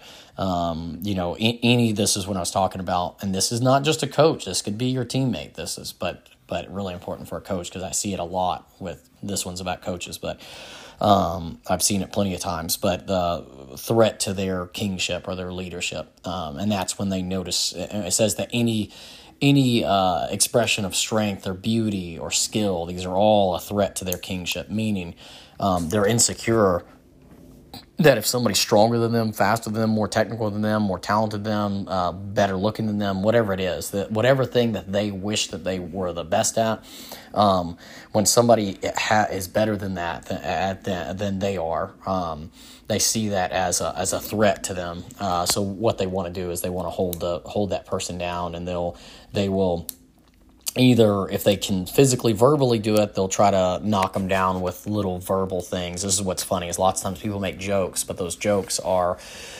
this is what I was talking about, and this is not just a coach. This could be your teammate. This is, but really important for a coach, because I see it a lot with, this one's about coaches, but I've seen it plenty of times, but the threat to their kingship or their leadership, and that's when they notice, it says that any expression of strength or beauty or skill, these are all a threat to their kingship, meaning they're insecure that if somebody's stronger than them, faster than them, more technical than them, more talented than them, better looking than them, whatever it is, that whatever thing that they wish that they were the best at, when somebody is better than that than they are, they see that as a threat to them. So what they want to do is they want to hold that person down, and they will either, if they can physically, verbally do it, they'll try to knock them down with little verbal things. This is what's funny, is lots of times people make jokes, but those jokes are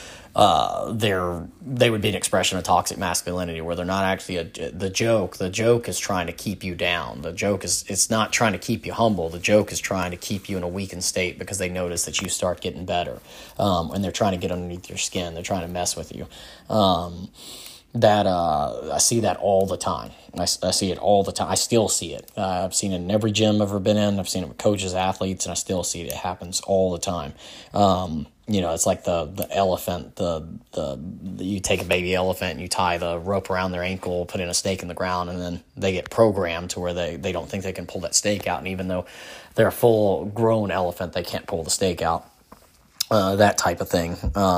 they would be an expression of toxic masculinity, where they're not actually the joke is trying to keep you down. The joke it's not trying to keep you humble. The joke is trying to keep you in a weakened state, because they notice that you start getting better, and they're trying to get underneath your skin. They're trying to mess with you. I see that all the time. I see it all the time. I still see it. I've seen it in every gym I've ever been in. I've seen it with coaches, athletes, and I still see it. It happens all the time. It's like the elephant. You take a baby elephant and you tie the rope around their ankle, put in a stake in the ground, and then they get programmed to where they don't think they can pull that stake out. And even though they're a full-grown elephant, they can't pull the stake out. That type of thing.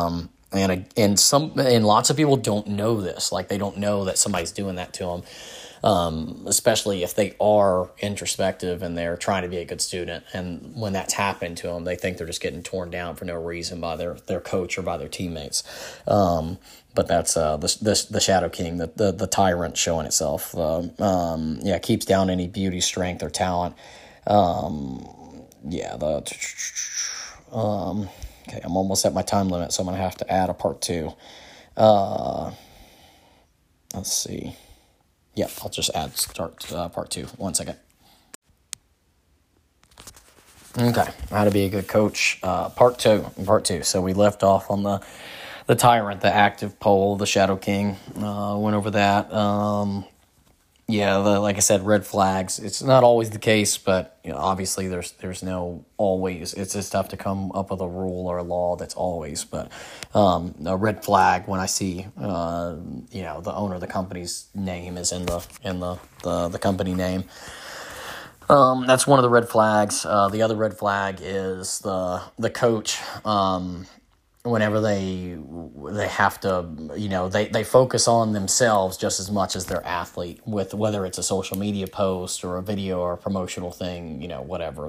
And lots of people don't know this. Like, they don't know that somebody's doing that to them, especially if they are introspective and they're trying to be a good student. And when that's happened to them, they think they're just getting torn down for no reason by their coach or by their teammates. But that's the Shadow King, the tyrant showing itself. Keeps down any beauty, strength, or talent. Okay, I'm almost at my time limit, so I'm going to have to add a part 2. Let's see. Yep, I'll just start part 2. 1 second. Okay, how to be a good coach. Part 2. So we left off on the tyrant, the active pole, the Shadow King. Went over that. Like I said, red flags. It's not always the case, but obviously there's no always. It's just tough to come up with a rule or a law that's always. But a red flag when I see the owner of the company's name is in the company name. That's one of the red flags. The other red flag is the coach. Whenever they have to, they focus on themselves just as much as their athlete, with whether it's a social media post or a video or a promotional thing, whatever.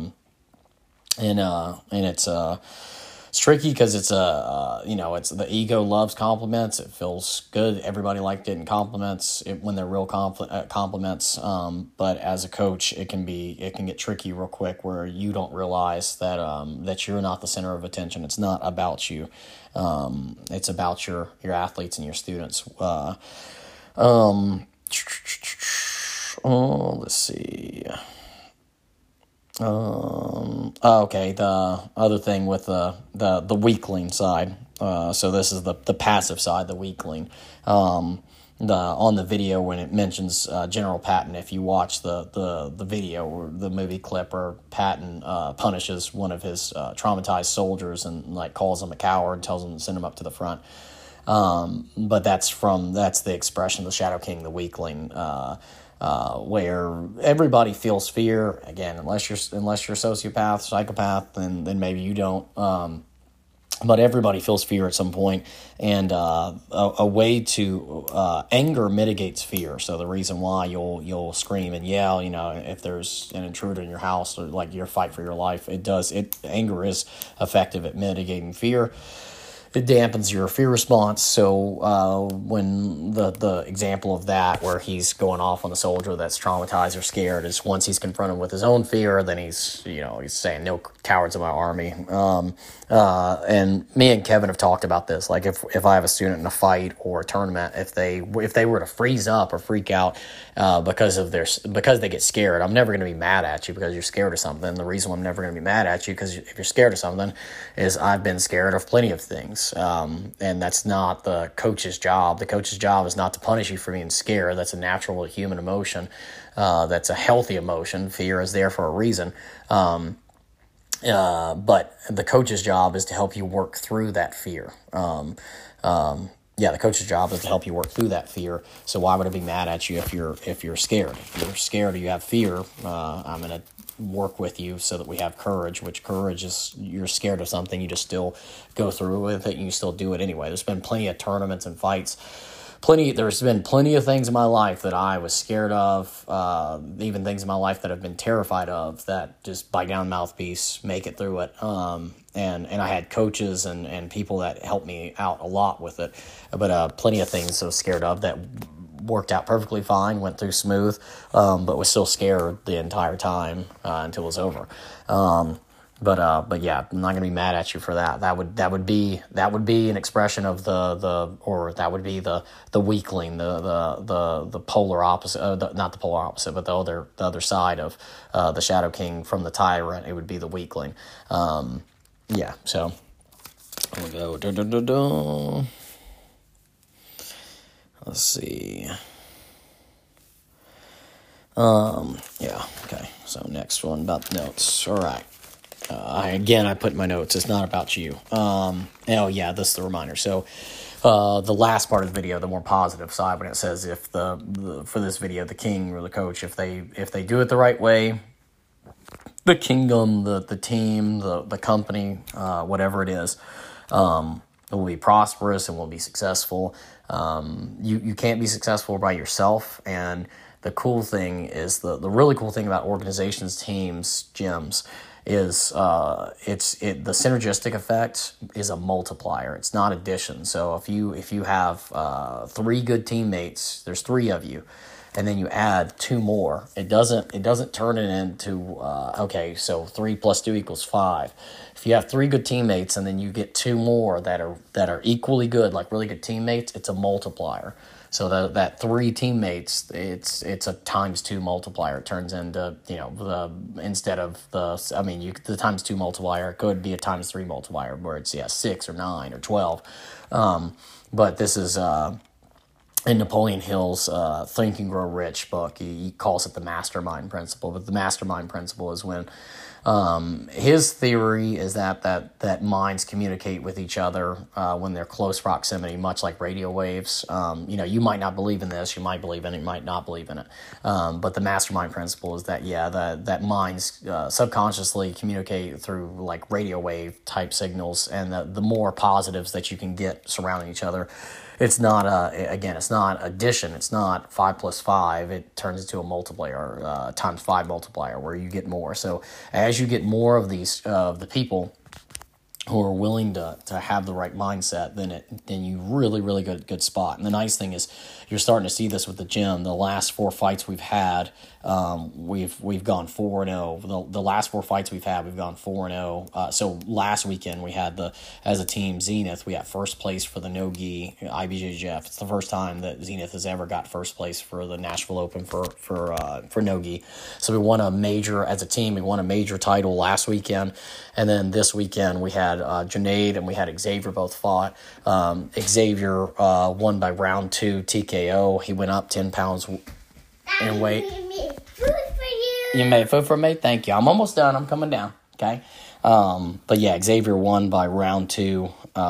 It's tricky because it's it's the ego loves compliments. It feels good. Everybody likes getting compliments when they're real compliments. But as a coach, it can get tricky real quick where you don't realize that you're not the center of attention. It's not about you. It's about your athletes and your students. Let's see. Okay, the other thing with the weakling side. So this is the passive side, the weakling. On the video when it mentions General Patton, if you watch the video or the movie clip where Patton punishes one of his traumatized soldiers and calls him a coward, tells him to send him up to the front. But that's the expression of the Shadow King, the weakling. Where everybody feels fear. Again, unless you're a sociopath, psychopath, then maybe you don't. But everybody feels fear at some point, and a way to anger mitigates fear. So the reason why you'll scream and yell, if there's an intruder in your house or your fight for your life, anger is effective at mitigating fear. It dampens your fear response. So when the example of that, where he's going off on the soldier that's traumatized or scared, is once he's confronted with his own fear, then he's saying no cowards in my army. And me and Kevin have talked about this. Like if I have a student in a fight or a tournament, if they were to freeze up or freak out because they get scared, I'm never going to be mad at you because you're scared of something. The reason I'm never going to be mad at you because if you're scared of something is I've been scared of plenty of things. And that's not the coach's job. The coach's job is not to punish you for being scared. That's a natural human emotion. That's a healthy emotion. Fear is there for a reason. But the coach's job is to help you work through that fear. The coach's job is to help you work through that fear. So why would I be mad at you if you're scared? If you're scared or you have fear, I'm going to work with you so that we have courage, which courage is you're scared of something, you just still go through with it and you still do it anyway. There's been plenty of tournaments and fights. There's been plenty of things in my life that I was scared of, even things in my life that I've been terrified of, that just bite down mouthpiece, make it through it. And I had coaches and people that helped me out a lot with it. But plenty of things I was scared of that worked out perfectly fine, went through smooth, but was still scared the entire time until it was over. But yeah, I'm not gonna be mad at you for that. That would be an expression of that would be the weakling, the polar opposite, not the polar opposite, but the other side of the Shadow King from the tyrant. It would be the weakling. So I'm gonna go. Let's see. Yeah, okay. So next one about the notes. All right. I put in my notes, it's not about you. This is the reminder. So, the last part of the video, the more positive side, when it says if for this video, the king or the coach, if they do it the right way, the kingdom, the team, the company, whatever it is, it will be prosperous and will be successful. You can't be successful by yourself. And the cool thing is the really cool thing about organizations, teams, gyms is the synergistic effect is a multiplier. It's not addition. So if you have 3 good teammates, there's 3 of you, and then you add 2 more, it doesn't turn it into so 3 plus 2 equals 5. If you have 3 good teammates and then you get 2 more that are equally good, like really good teammates, it's a multiplier. So that 3 teammates, it's a times 2 multiplier. It turns into, the times 2 multiplier could be a times 3 multiplier where it's 6 or 9 or 12. But this is in Napoleon Hill's Think and Grow Rich book. He calls it the mastermind principle. But the mastermind principle is when his theory is that minds communicate with each other when they're close proximity, much like radio waves. You might not believe in this, you might believe in it, you might not believe in it. But the mastermind principle is that that minds subconsciously communicate through like radio wave type signals, and the more positives that you can get surrounding each other. It's not it's not addition. It's not 5 plus 5. It turns into a multiplier, times 5 multiplier, where you get more. So as you get more of these, the people who are willing to have the right mindset, then you really good spot. And the nice thing is, you're starting to see this with the gym. The last 4 fights we've had, we've gone 4-0. The last 4 fights we've had, we've gone 4-0. So last weekend we had as a team, Zenith, we got first place for the no-gi IBJJF. It's the first time that Zenith has ever got first place for the Nashville Open for no-gi. So we won a major, as a team, we won a major title last weekend. And then this weekend we had Junaid and we had Xavier both fought. Xavier won by round 2 TKO. He went up 10 pounds in weight. You made food for me? Thank you. I'm almost done. I'm coming down. Okay. But yeah, Xavier won by round 2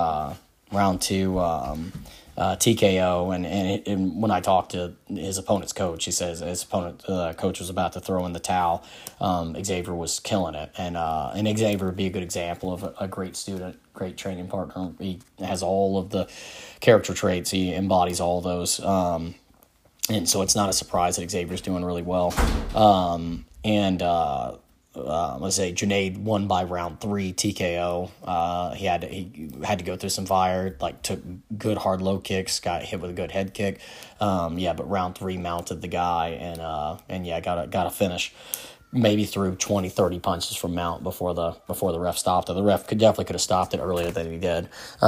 TKO. And when I talked to his opponent's coach, he says his opponent coach was about to throw in the towel. Xavier was killing it. And Xavier would be a good example of a great student, great training partner. He has all of the character traits. He embodies all those. And so it's not a surprise that Xavier's doing really well. Let's say Junaid won by round 3 TKO. He had to go through some fire, took good hard low kicks, got hit with a good head kick. But round 3 mounted the guy and got a finish. Maybe threw 20, 30 punches from mount before the ref stopped it. The ref could have stopped it earlier than he did.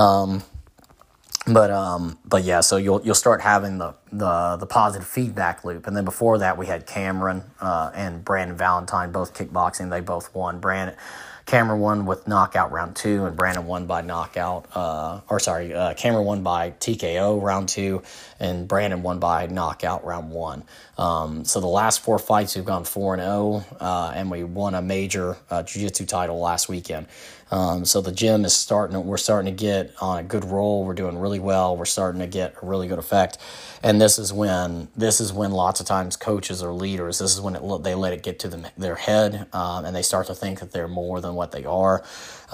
So you'll start having the positive feedback loop. And then before that, we had Cameron and Brandon Valentine, both kickboxing. They both won. Cameron won with knockout round 2, and Brandon won by knockout. Cameron won by TKO round 2, and Brandon won by knockout round 1. So the last 4 fights, we've gone 4-0, and we won a major jiu-jitsu title last weekend. So the gym is we're starting to get on a good roll. We're doing really well. We're starting to get a really good effect. And this is when lots of times coaches or leaders, this is when they let it get to their head, and they start to think that they're more than what they are.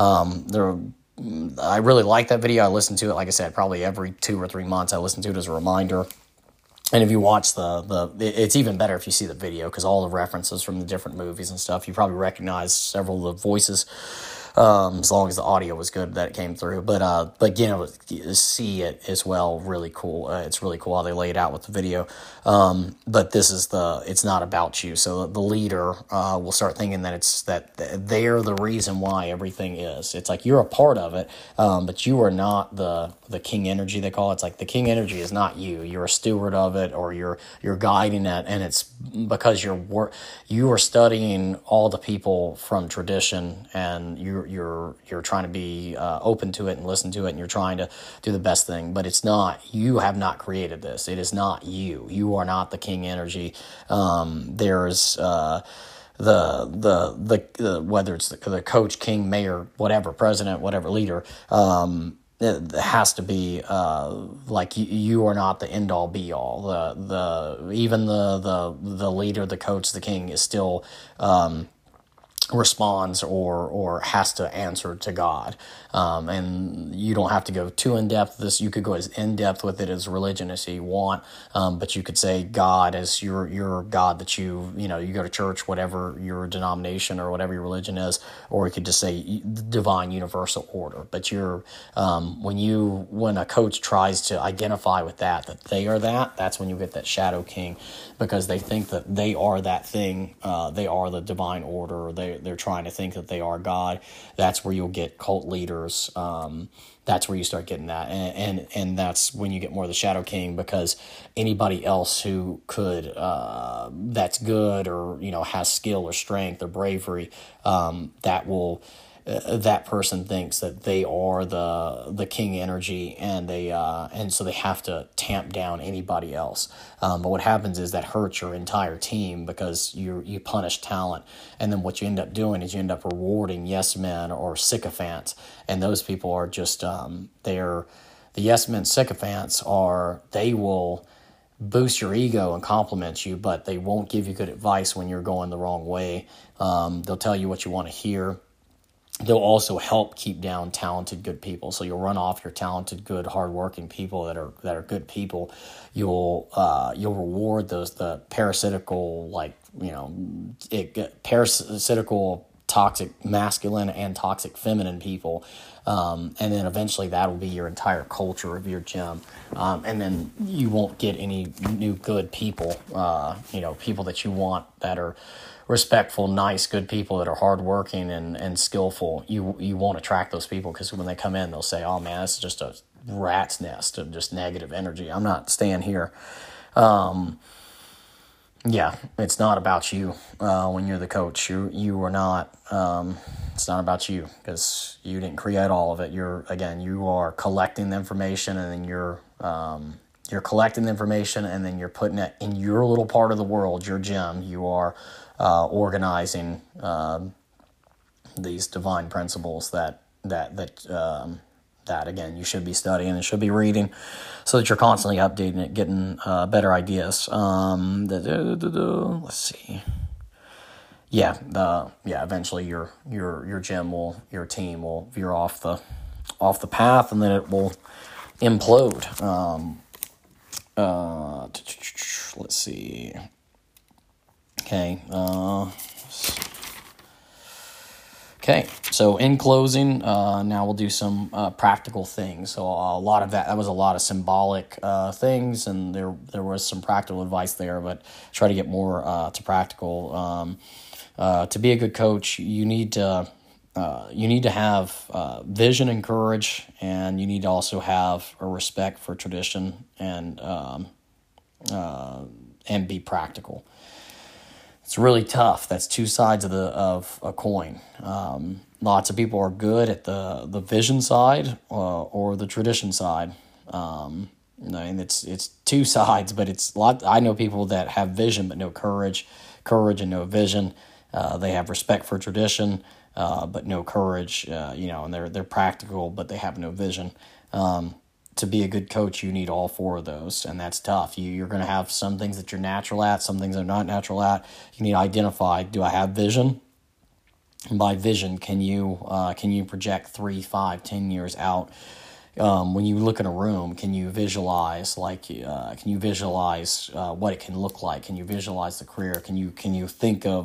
I really like that video. I listen to it, like I said, probably every 2 or 3 months. I listen to it as a reminder. And if you watch it's even better if you see the video, because all the references from the different movies and stuff, you probably recognize several of the voices. As long as the audio was good that it came through. But see it as well, really cool. It's really cool how they lay it out with the video. But it's not about you. So the leader will start thinking that they're the reason why everything is. It's like you're a part of it, but you are not the king energy, they call it. It's like the king energy is not you. You're a steward of it, or you're guiding it, and it's because you are studying all the people from tradition, and you're you're trying to be open to it and listen to it, and you're trying to do the best thing. But it's not. You have not created this. It is not you. You are not the king energy. There's the whether it's the coach, king, mayor, whatever, president, whatever leader. It has to be like you are not the end all be all. Even the leader, the coach, the king is still responds or has to answer to God. And you don't have to go too in-depth with this. You could go as in-depth with it as religion as you want, but you could say God as your God that you go to church, whatever your denomination or whatever your religion is, or you could just say divine universal order. But when a coach tries to identify with that they are that's when you get that shadow king, because they think that they are that thing, they are the divine order, they're trying to think that they are God. That's where you'll get cult leaders. That's where you start getting that, and that's when you get more of the shadow king, because anybody else who could that's good or has skill or strength or bravery, that person thinks that they are the king energy, and so they have to tamp down anybody else. But what happens is that hurts your entire team, because you punish talent, and then what you end up doing is you end up rewarding yes men or sycophants, and those people are just the yes men sycophants they will boost your ego and compliment you, but they won't give you good advice when you're going the wrong way. They'll tell you what you want to hear. They'll also help keep down talented, good people. So you'll run off your talented, good, hardworking people that are good people. You'll reward the parasitical, parasitical, toxic masculine and toxic feminine people, and then eventually that will be your entire culture of your gym, and then you won't get any new good people. People that you want that are respectful, nice, good people that are hardworking and skillful. You won't attract those people, because when they come in, they'll say, "Oh man, this is just a rat's nest of just negative energy. I'm not staying here." Yeah, it's not about you when you're the coach. You are not. It's not about you, because you didn't create all of it. You are collecting the information, and then you're collecting the information, and then you're putting it in your little part of the world, your gym. You are organizing these divine principles that again you should be studying and should be reading, so that you're constantly updating it, getting better ideas. Let's see. Eventually your gym your team will veer off the path, and then it will implode. Let's see. Okay, so in closing, now we'll do some practical things. So a lot of that was a lot of symbolic things, and there was some practical advice there, but try to get more to practical. To be a good coach, you need to have vision and courage, and you need to also have a respect for tradition and be practical. It's really tough. That's two sides of a coin. Lots of people are good at the vision side or the tradition side. And it's two sides, but it's a lot. I know people that have vision but no courage and no vision. They have respect for tradition, but no courage. And they're practical, but they have no vision. To be a good coach, you need all four of those, and that's tough. You're going to have some things that you're natural at, some things that are not natural at. You need to identify, do I have vision? And by vision, can you project 3, 5, 10 years out? When you look in a room, can you visualize what it can look like? Can you visualize the career? Can you think of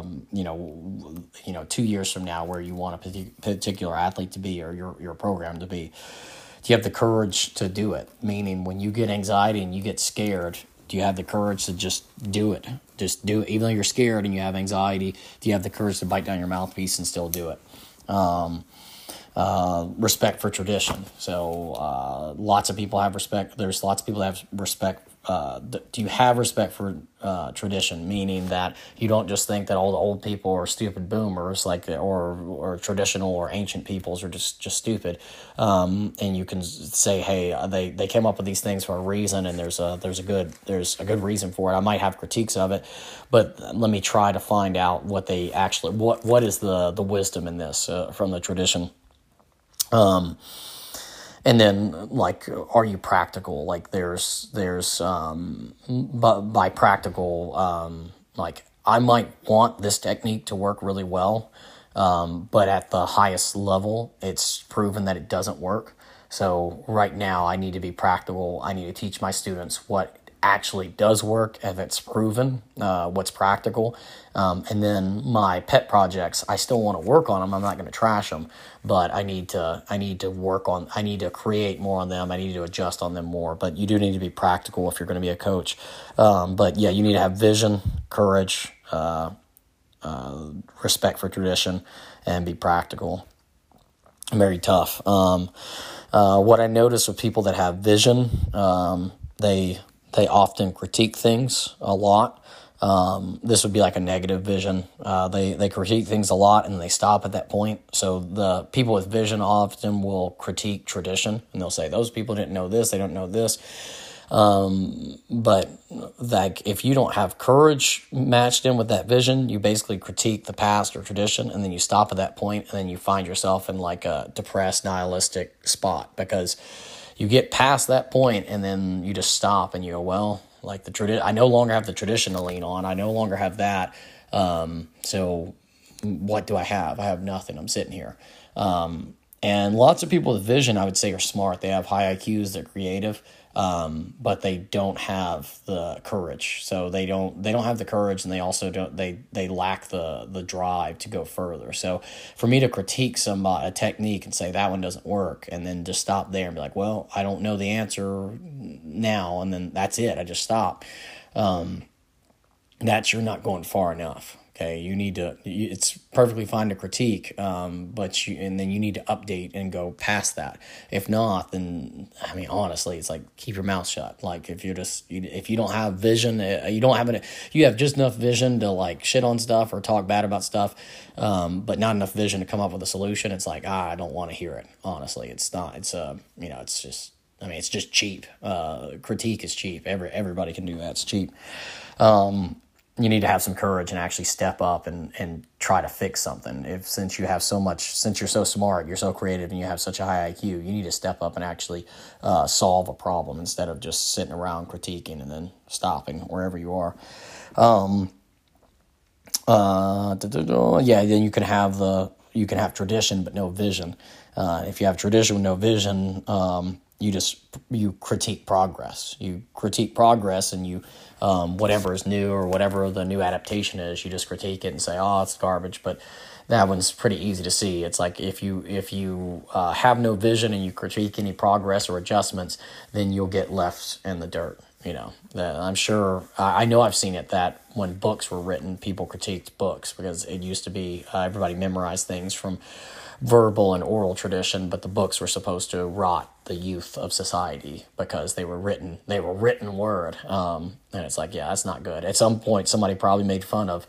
2 years from now where you want a particular athlete to be, or your program to be? Do you have the courage to do it? Meaning, when you get anxiety and you get scared, do you have the courage to just do it? Just do it. Even though you're scared and you have anxiety, do you have the courage to bite down your mouthpiece and still do it? Respect for tradition. So lots of people have respect. There's lots of people that have respect do you have respect for tradition? Meaning that you don't just think that all the old people are stupid boomers, like or traditional or ancient peoples are just stupid, and you can say, hey, they came up with these things for a reason, and there's a good reason for it. I might have critiques of it, but let me try to find out what they actually what is the wisdom in this from the tradition. And then, like, are you practical? Like, but by practical, like, I might want this technique to work really well, but at the highest level, it's proven that it doesn't work. So right now, I need to be practical. I need to teach my students what actually does work, if it's proven, what's practical. And then my pet projects, I still want to work on them. I'm not going to trash them, but I need to create more on them. I need to adjust on them more, but you do need to be practical if you're going to be a coach. But yeah, you need to have vision, courage, respect for tradition, and be practical. Very tough. What I notice with people that have vision, they often critique things a lot. This would be like a negative vision. They critique things a lot and they stop at that point. So the people with vision often will critique tradition and they'll say, those people didn't know this, they don't know this. But like, if you don't have courage matched in with that vision, you basically critique the past or tradition, and then you stop at that point, and then you find yourself in like a depressed, nihilistic spot, because you get past that point and then you just stop and you go, well, like I no longer have the tradition to lean on. I no longer have that. So what do I have? I have nothing. I'm sitting here. And lots of people with vision, I would say, are smart. They have high IQs. They're creative. But they don't have the courage. So they don't have the courage, and they also they lack the drive to go further. So for me to critique a technique and say that one doesn't work, and then just stop there and be like, well, I don't know the answer now, and then that's it. I just stop. You're not going far enough. Okay, it's perfectly fine to critique, but then you need to update and go past that. If not, then, I mean, honestly, it's like, keep your mouth shut. Like, if you don't have vision, you have just enough vision to like shit on stuff or talk bad about stuff, but not enough vision to come up with a solution. It's like, I don't want to hear it. Honestly, it's not, it's just cheap. Critique is cheap. Everybody can do that. It's cheap. You need to have some courage and actually step up and try to fix something. Since you're so smart, you're so creative, and you have such a high IQ, you need to step up and actually solve a problem instead of just sitting around critiquing and then stopping wherever you are. Then you can have tradition but no vision. If you have tradition with no vision, you critique progress. You critique progress, and you whatever is new or whatever the new adaptation is, you just critique it and say, oh, it's garbage. But that one's pretty easy to see. It's like if you have no vision and you critique any progress or adjustments, then you'll get left in the dirt. I'm sure, I know I've seen it, that when books were written, people critiqued books, because it used to be everybody memorized things from verbal and oral tradition, but the books were supposed to rot the youth of society because they were written word. And it's like, yeah, that's not good. At some point, somebody probably made fun of,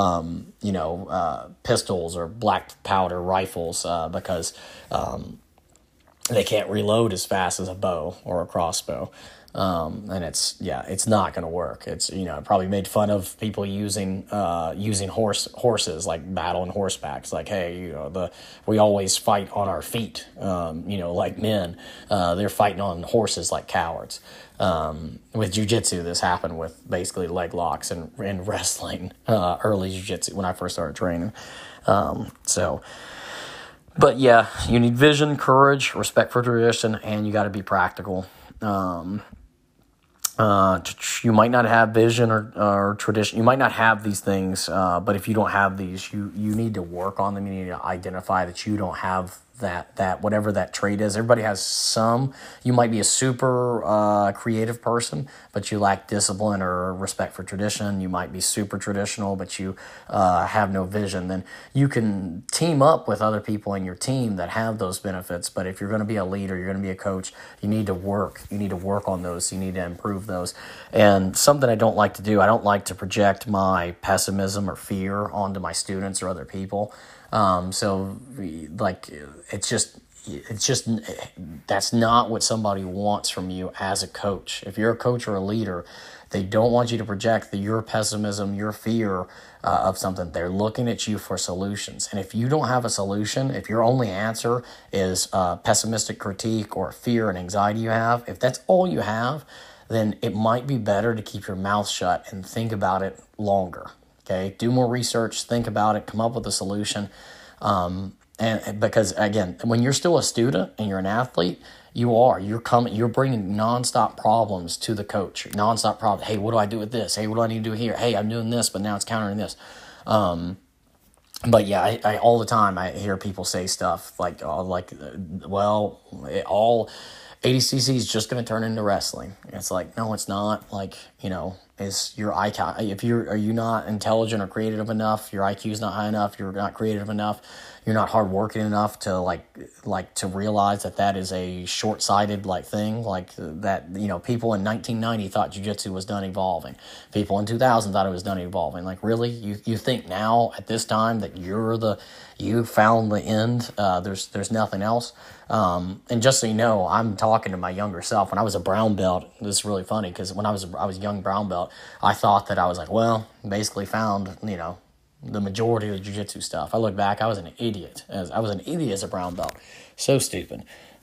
pistols or black powder rifles because they can't reload as fast as a bow or a crossbow. And it's not going to work. It's, probably made fun of people using horses, like battle and horseback. It's like, hey, we always fight on our feet, like men. They're fighting on horses like cowards. With jiu-jitsu, this happened with basically leg locks and wrestling, early jiu-jitsu when I first started training. But yeah, you need vision, courage, respect for tradition, and you got to be practical. You might not have vision or tradition. You might not have these things, but if you don't have these, you need to work on them. You need to identify that you don't have that whatever that trait is. Everybody has some. You might be a super creative person, but you lack discipline or respect for tradition. You might be super traditional, but you have no vision. Then you can team up with other people in your team that have those benefits. But if you're going to be a leader, you're going to be a coach, you need to work. You need to work on those. You need to improve those. And something I don't like to do, I don't like to project my pessimism or fear onto my students or other people. So like, it's just, that's not what somebody wants from you as a coach. If you're a coach or a leader, they don't want you to project your pessimism, your fear of something. They're looking at you for solutions. And if you don't have a solution, if your only answer is pessimistic critique or fear and anxiety you have, if that's all you have, then it might be better to keep your mouth shut and think about it longer. Okay, do more research, think about it, come up with a solution. And because again, when you're still a student and you're an athlete, you're bringing nonstop problems to the coach. Nonstop problems. Hey, what do I do with this? Hey, what do I need to do here? Hey, I'm doing this, but now it's countering this. But yeah, I all the time I hear people say stuff like all ADCC is just going to turn into wrestling. It's like, no, it's not. Like, is your IQ, are you not intelligent or creative enough? Your IQ is not high enough. You're not creative enough. You're not hardworking enough to to realize that is a short-sighted thing. Like that, people in 1990 thought jiu-jitsu was done evolving. People in 2000 thought it was done evolving. Like, really? You think now at this time that you found the end? There's nothing else. And just so you know, I'm talking to my younger self. When I was a brown belt, this is really funny because when I was a young brown belt, I thought that I was like, well, basically found, the majority of the jiu-jitsu stuff. I look back, I was an idiot. I was an idiot as a brown belt. So stupid.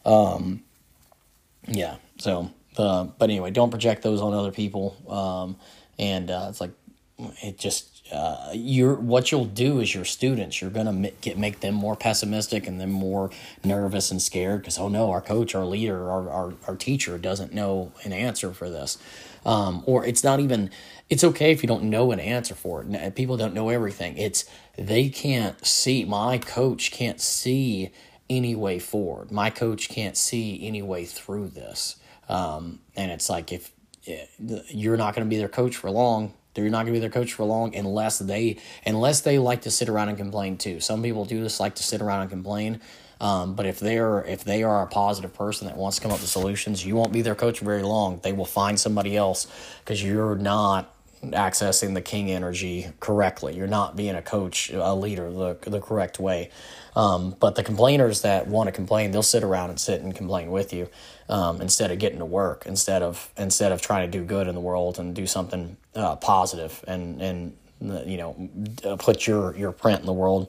Yeah. So, but anyway, don't project those on other people. It's like, it just, what you'll do is your students, you're going to make them more pessimistic and then more nervous and scared because, oh no, our coach, our leader, our teacher doesn't know an answer for this. Or it's not even, it's okay if you don't know an answer for it. People don't know everything. They can't see, my coach can't see any way forward. My coach can't see any way through this. And it's like, if you're not going to be their coach for long, they're not going to be their coach for long unless they like to sit around and complain too. Some people do just like to sit around and complain. But if they are a positive person that wants to come up with solutions, you won't be their coach very long. They will find somebody else because you're not accessing the king energy correctly. You're not being a coach, a leader, the correct way. But the complainers that want to complain, they'll sit around and sit and complain with you instead of getting to work, instead of trying to do good in the world and do something positive and put your print in the world.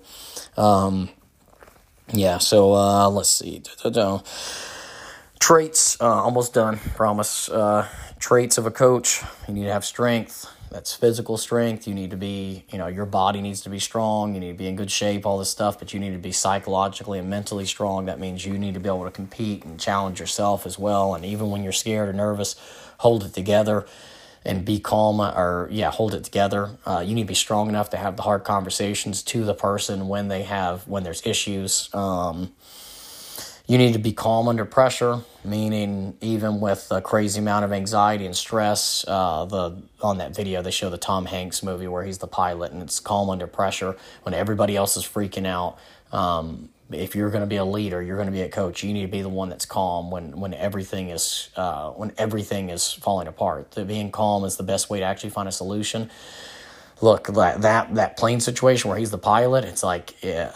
Yeah, so let's see. Traits, almost done, promise. Traits of a coach: you need to have strength. That's physical strength. You need to be, your body needs to be strong. You need to be in good shape, all this stuff, but you need to be psychologically and mentally strong. That means you need to be able to compete and challenge yourself as well. And even when you're scared or nervous, hold it together and be calm, hold it together. You need to be strong enough to have the hard conversations to the person when there's issues. You need to be calm under pressure, meaning even with a crazy amount of anxiety and stress. On that video, they show the Tom Hanks movie where he's the pilot, and it's calm under pressure when everybody else is freaking out. If you're going to be a leader, you're going to be a coach, you need to be the one that's calm when everything is falling apart. Being calm is the best way to actually find a solution. Look, that plane situation where he's the pilot, it's like,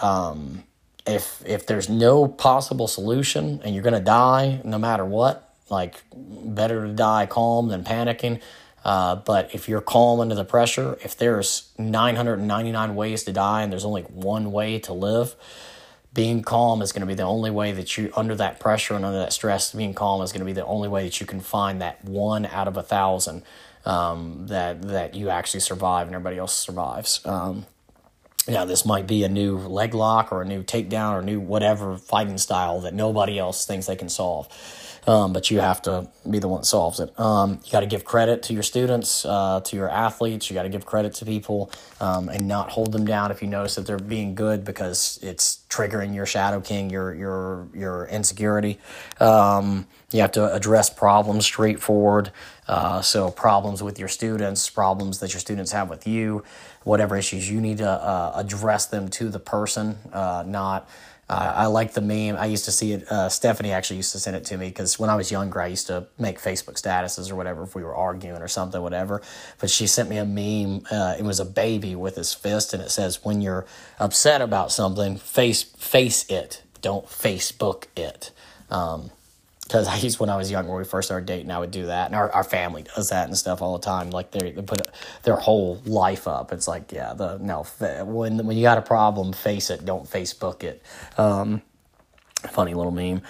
if there's no possible solution and you're going to die no matter what, like, better to die calm than panicking. But if you're calm under the pressure, if there's 999 ways to die and there's only one way to live, being calm is going to be the only way that you, under that pressure and under that stress, being calm is going to be the only way that you can find that 1 out of 1,000 that you actually survive and everybody else survives. This might be a new leg lock or a new takedown or a new whatever fighting style that nobody else thinks they can solve. But you have to be the one that solves it. You got to give credit to your students, to your athletes. You got to give credit to people and not hold them down if you notice that they're being good, because it's triggering your Shadow King, your insecurity. You have to address problems straightforward. So problems with your students, problems that your students have with you, whatever issues you need to address them to the person, not. I like the meme. I used to see it. Stephanie actually used to send it to me because when I was younger, I used to make Facebook statuses or whatever if we were arguing or something, whatever. But she sent me a meme. It was a baby with his fist, and it says, "When you're upset about something, face it. Don't Facebook it." Because when I was younger, when we first started dating, I would do that. And our family does that and stuff all the time. Like, they put their whole life up. It's like, when you got a problem, face it. Don't Facebook it. Funny little meme.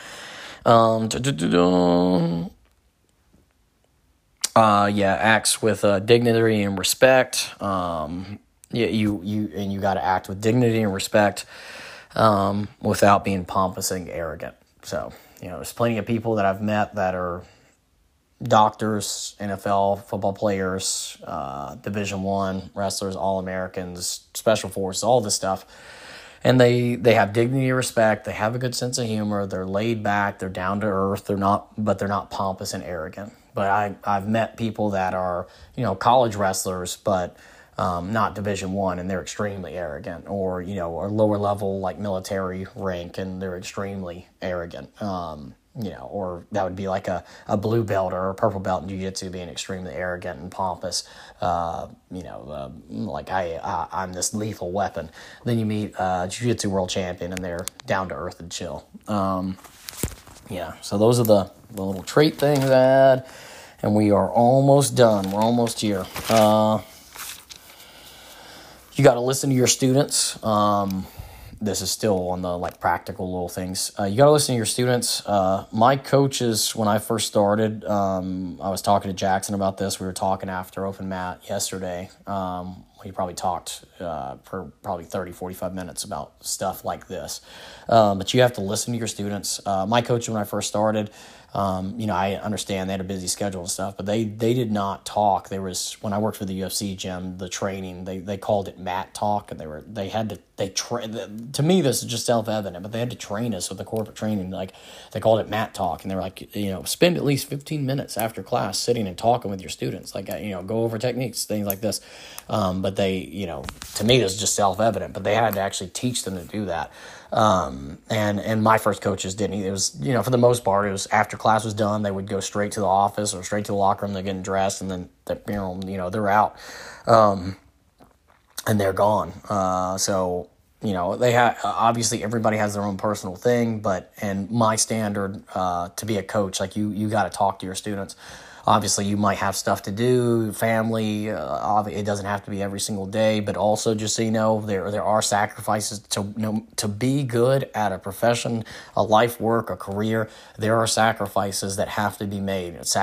Acts with dignity and respect. You got to act with dignity and respect without being pompous and arrogant. So, there's plenty of people that I've met that are doctors, NFL football players, Division I wrestlers, All-Americans, Special Forces, all this stuff. And they have dignity and respect. They have a good sense of humor. They're laid back. They're down to earth. They're not pompous and arrogant. But I've met people that are, college wrestlers, but not Division I, and they're extremely arrogant, or lower level like military rank, and they're extremely arrogant. Or that would be like a blue belt or a purple belt in jiu-jitsu being extremely arrogant and pompous. Like I'm this lethal weapon. Then you meet a jiu-jitsu world champion, and they're down to earth and chill. So those are the little trait things I had, and we are almost done. We're almost here. You got to listen to your students. This is still on the practical little things. You got to listen to your students. My coaches, when I first started, I was talking to Jackson about this. We were talking after Open Mat yesterday. We probably talked for probably 30, 45 minutes about stuff like this. But you have to listen to your students. My coach, when I first started, I understand they had a busy schedule and stuff, but they did not talk. When I worked for the UFC gym, the training, they called it mat talk, and to me, this is just self-evident, but they had to train us with the corporate training. Like, they called it mat talk, and they were like, spend at least 15 minutes after class sitting and talking with your students. Like, go over techniques, things like this. But they, to me, this is just self-evident, but they had to actually teach them to do that. And my first coaches didn't. It was, for the most part, it was after class was done, they would go straight to the office or straight to the locker room. They're getting dressed, and then, they're out. And they're gone. They have, obviously everybody has their own personal thing, and my standard, to be a coach, like you got to talk to your students. Obviously, you might have stuff to do, family. It doesn't have to be every single day, but also just so you know, there are sacrifices to be good at a profession, a life work, a career. There are sacrifices that have to be made. It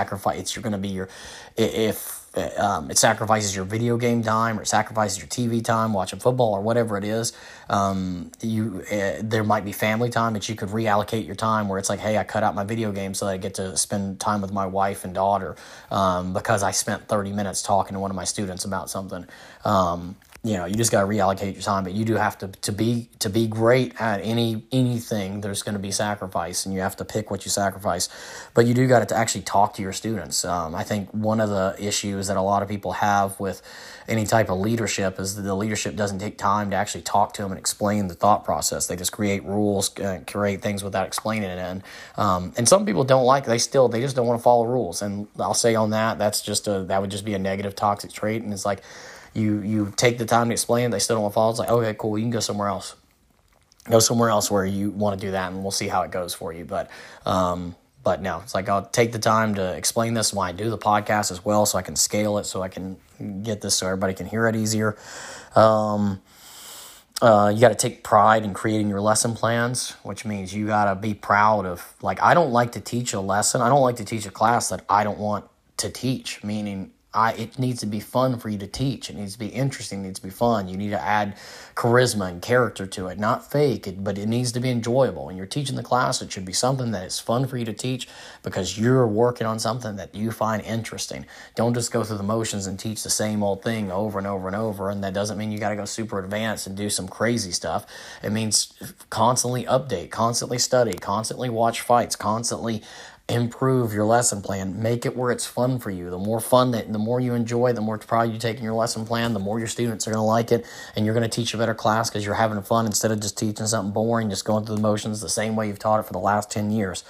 sacrifices your video game time, or it sacrifices your TV time watching football or whatever it is. There might be family time that you could reallocate your time, where it's like, hey, I cut out my video game so that I get to spend time with my wife and daughter because I spent 30 minutes talking to one of my students about something. You just got to reallocate your time, but you do have to be great at anything. There's going to be sacrifice, and you have to pick what you sacrifice. But you do got to actually talk to your students. I think one of the issues that a lot of people have with any type of leadership is that the leadership doesn't take time to actually talk to them and explain the thought process. They just create rules, create things without explaining it. And some people don't like it. They just don't want to follow rules. And I'll say on that, that would just be a negative, toxic trait. And it's like, you take the time to explain it, they still don't want to follow. It's like, okay, cool, you can go somewhere else. Go somewhere else where you want to do that, and we'll see how it goes for you. But no, it's like, I'll take the time to explain this when I do the podcast as well, so I can scale it, so I can get this so everybody can hear it easier. You got to take pride in creating your lesson plans, which means you got to be proud of, I don't like to teach a lesson. I don't like to teach a class that I don't want to teach, meaning it needs to be fun for you to teach. It needs to be interesting. It needs to be fun. You need to add charisma and character to it, not fake, but it needs to be enjoyable. When you're teaching the class, it should be something that is fun for you to teach because you're working on something that you find interesting. Don't just go through the motions and teach the same old thing over and over and over, and that doesn't mean you got to go super advanced and do some crazy stuff. It means constantly update, constantly study, constantly watch fights, constantly improve your lesson plan. Make it where it's fun for you. The more you enjoy, the more pride you take in your lesson plan, the more your students are going to like it, and you're going to teach a better class because you're having fun instead of just teaching something boring, just going through the motions the same way you've taught it for the last 10 years.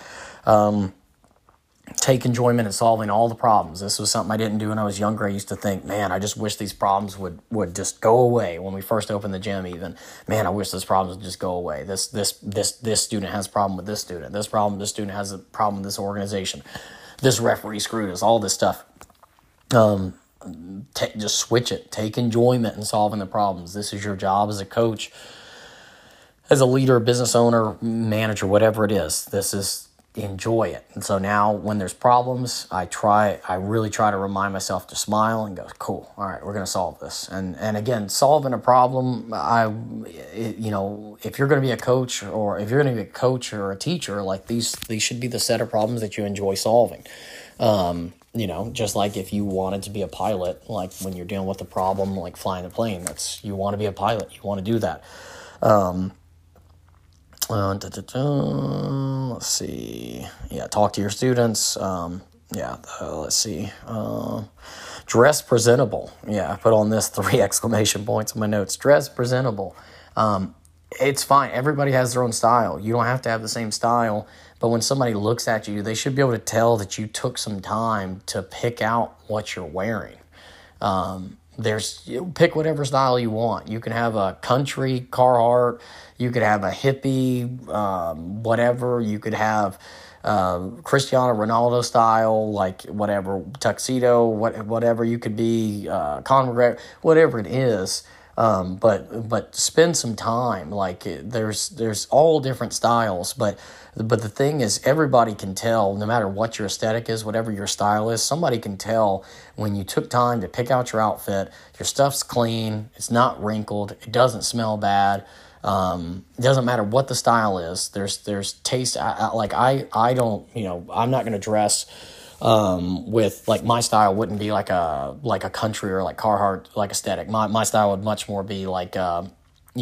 Take enjoyment in solving all the problems. This was something I didn't do when I was younger. I used to think, man, I just wish these problems would just go away. When we first opened the gym, even, man, I wish those problems would just go away. This student has a problem with this student. This student has a problem with this organization. This referee screwed us. All this stuff. Just switch it. Take enjoyment in solving the problems. This is your job as a coach, as a leader, business owner, manager, whatever it is. This is enjoy it. And so now when there's problems, I really try to remind myself to smile and go, cool, all right, we're going to solve this. And again, solving a problem, if you're going to be a coach or if you're going to be a coach or a teacher, like these should be the set of problems that you enjoy solving. Just like if you wanted to be a pilot, like when you're dealing with a problem, like flying a plane, you want to be a pilot. You want to do that. Let's see. Yeah, talk to your students. Let's see. Dress presentable. Yeah, I put on this 3 exclamation points in my notes. Dress presentable. It's fine. Everybody has their own style. You don't have to have the same style. But when somebody looks at you, they should be able to tell that you took some time to pick out what you're wearing. Pick whatever style you want. You can have a country Carhartt. You could have a hippie, whatever. You could have Cristiano Ronaldo style, like whatever, tuxedo, whatever. You could be Conor McGregor, whatever it is. But spend some time. Like there's all different styles, but the thing is, everybody can tell, no matter what your aesthetic is, whatever your style is, somebody can tell when you took time to pick out your outfit. Your stuff's clean, it's not wrinkled, it doesn't smell bad. It doesn't matter what the style is. There's taste. I don't, I'm not going to dress with, like, my style wouldn't be like a country or like Carhartt like aesthetic. My style would much more be like a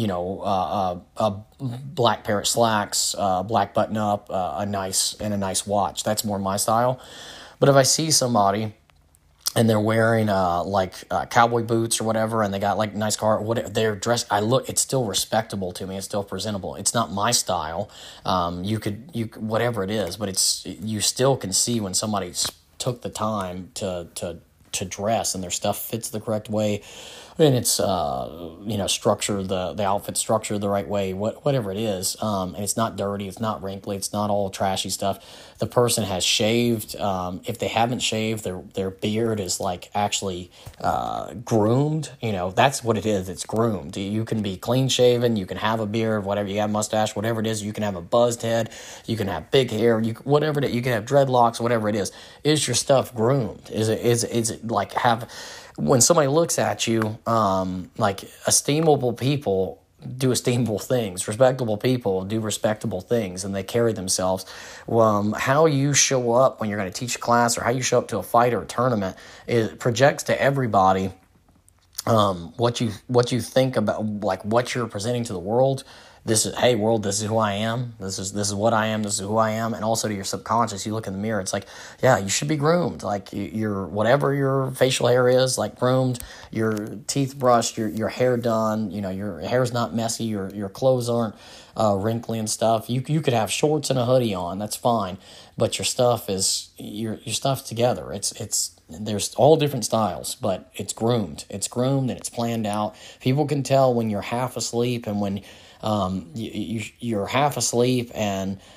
black pair of slacks, black button up, a nice watch. That's more my style. But if I see somebody and they're wearing cowboy boots or whatever, and they got like nice car, whatever they're dressed, it's still respectable to me. It's still presentable. It's not my style. You could whatever it is, but you still can see when somebody took the time to dress and their stuff fits the correct way, and it's structured, the outfit structured the right way, whatever it is, and it's not dirty, it's not wrinkly, it's not all trashy stuff. The person has shaved. If they haven't shaved, their beard is like actually groomed. That's what it is. It's groomed. You can be clean shaven, you can have a beard, whatever, you have a mustache, whatever it is. You can have a buzzed head, you can have big hair, whatever it is. You can have dreadlocks, whatever it is. Is your stuff groomed? Is it like when somebody looks at you, like esteemable people do esteemable things, respectable people do respectable things, and they carry themselves. How you show up when you're going to teach a class, or how you show up to a fight or a tournament, it projects to everybody what you think about, like, what you're presenting to the world. Hey world, this is who I am. This is what I am. This is who I am. And also to your subconscious, you look in the mirror. It's like, yeah, you should be groomed. Like whatever your facial hair is, like groomed. Your teeth brushed. Your hair done. Your hair's not messy. Your clothes aren't wrinkly and stuff. You could have shorts and a hoodie on. That's fine. But your stuff is your stuff's together. There's all different styles, but it's groomed. It's groomed and it's planned out. People can tell when you're half asleep and when you're half asleep and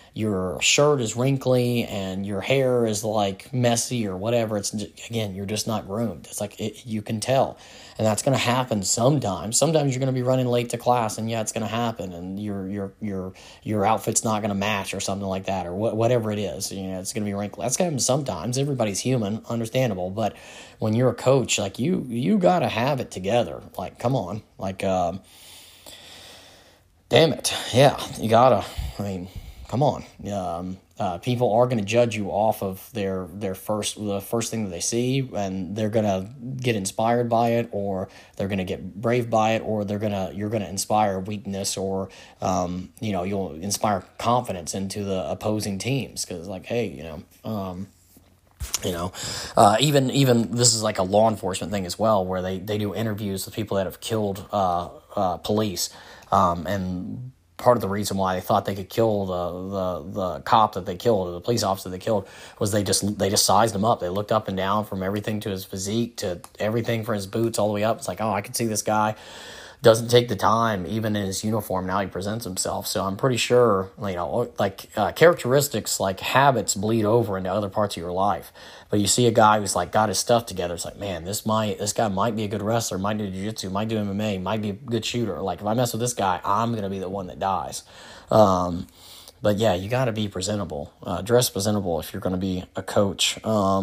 your shirt is wrinkly and your hair is like messy or whatever, it's again, you're just not groomed. It's like you can tell, and that's going to happen sometimes. Sometimes you're going to be running late to class, and yeah, it's going to happen, and your outfit's not going to match or something like that, or whatever it is. It's going to be wrinkly. That's going to happen sometimes. Everybody's human, understandable. But when you're a coach, like you got to have it together. Like, come on, like, damn it, yeah, you gotta. I mean, come on. People are going to judge you off of the first thing that they see, and they're going to get inspired by it, or they're going to get brave by it, or you're going to inspire weakness, or you'll inspire confidence into the opposing teams, because like, hey, even this is like a law enforcement thing as well, where they do interviews with people that have killed police, and part of the reason why they thought they could kill the cop that they killed, or the police officer they killed, was they just sized him up. They looked up and down, from everything to his physique to everything, from his boots all the way up. It's like, oh, I can see this guy doesn't take the time, even in his uniform, now he presents himself. So I'm pretty sure, characteristics like habits bleed over into other parts of your life. But you see a guy who's like got his stuff together, it's like, man, this guy might be a good wrestler, might do jiu-jitsu, might do MMA, might be a good shooter. Like, if I mess with this guy, I'm going to be the one that dies. But yeah, you got to be presentable. Dress presentable if you're going to be a coach.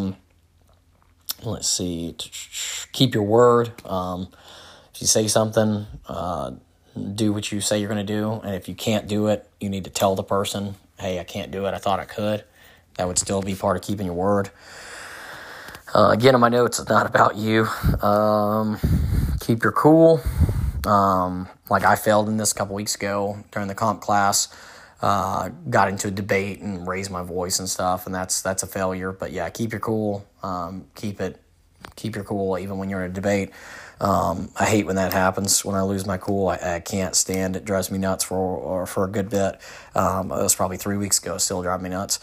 Let's see. Keep your word. If you say something, do what you say you're going to do. And if you can't do it, you need to tell the person, hey, I can't do it. I thought I could. That would still be part of keeping your word. Again, in my notes, it's not about you. Keep your cool. Like I failed in this a couple weeks ago during the comp class. Got into a debate and raised my voice and stuff, and that's a failure. But yeah, keep your cool. Keep your cool even when you're in a debate. I hate when that happens, when I lose my cool. I can't stand it. It drives me nuts for a good bit. It was probably 3 weeks ago. Still drive me nuts.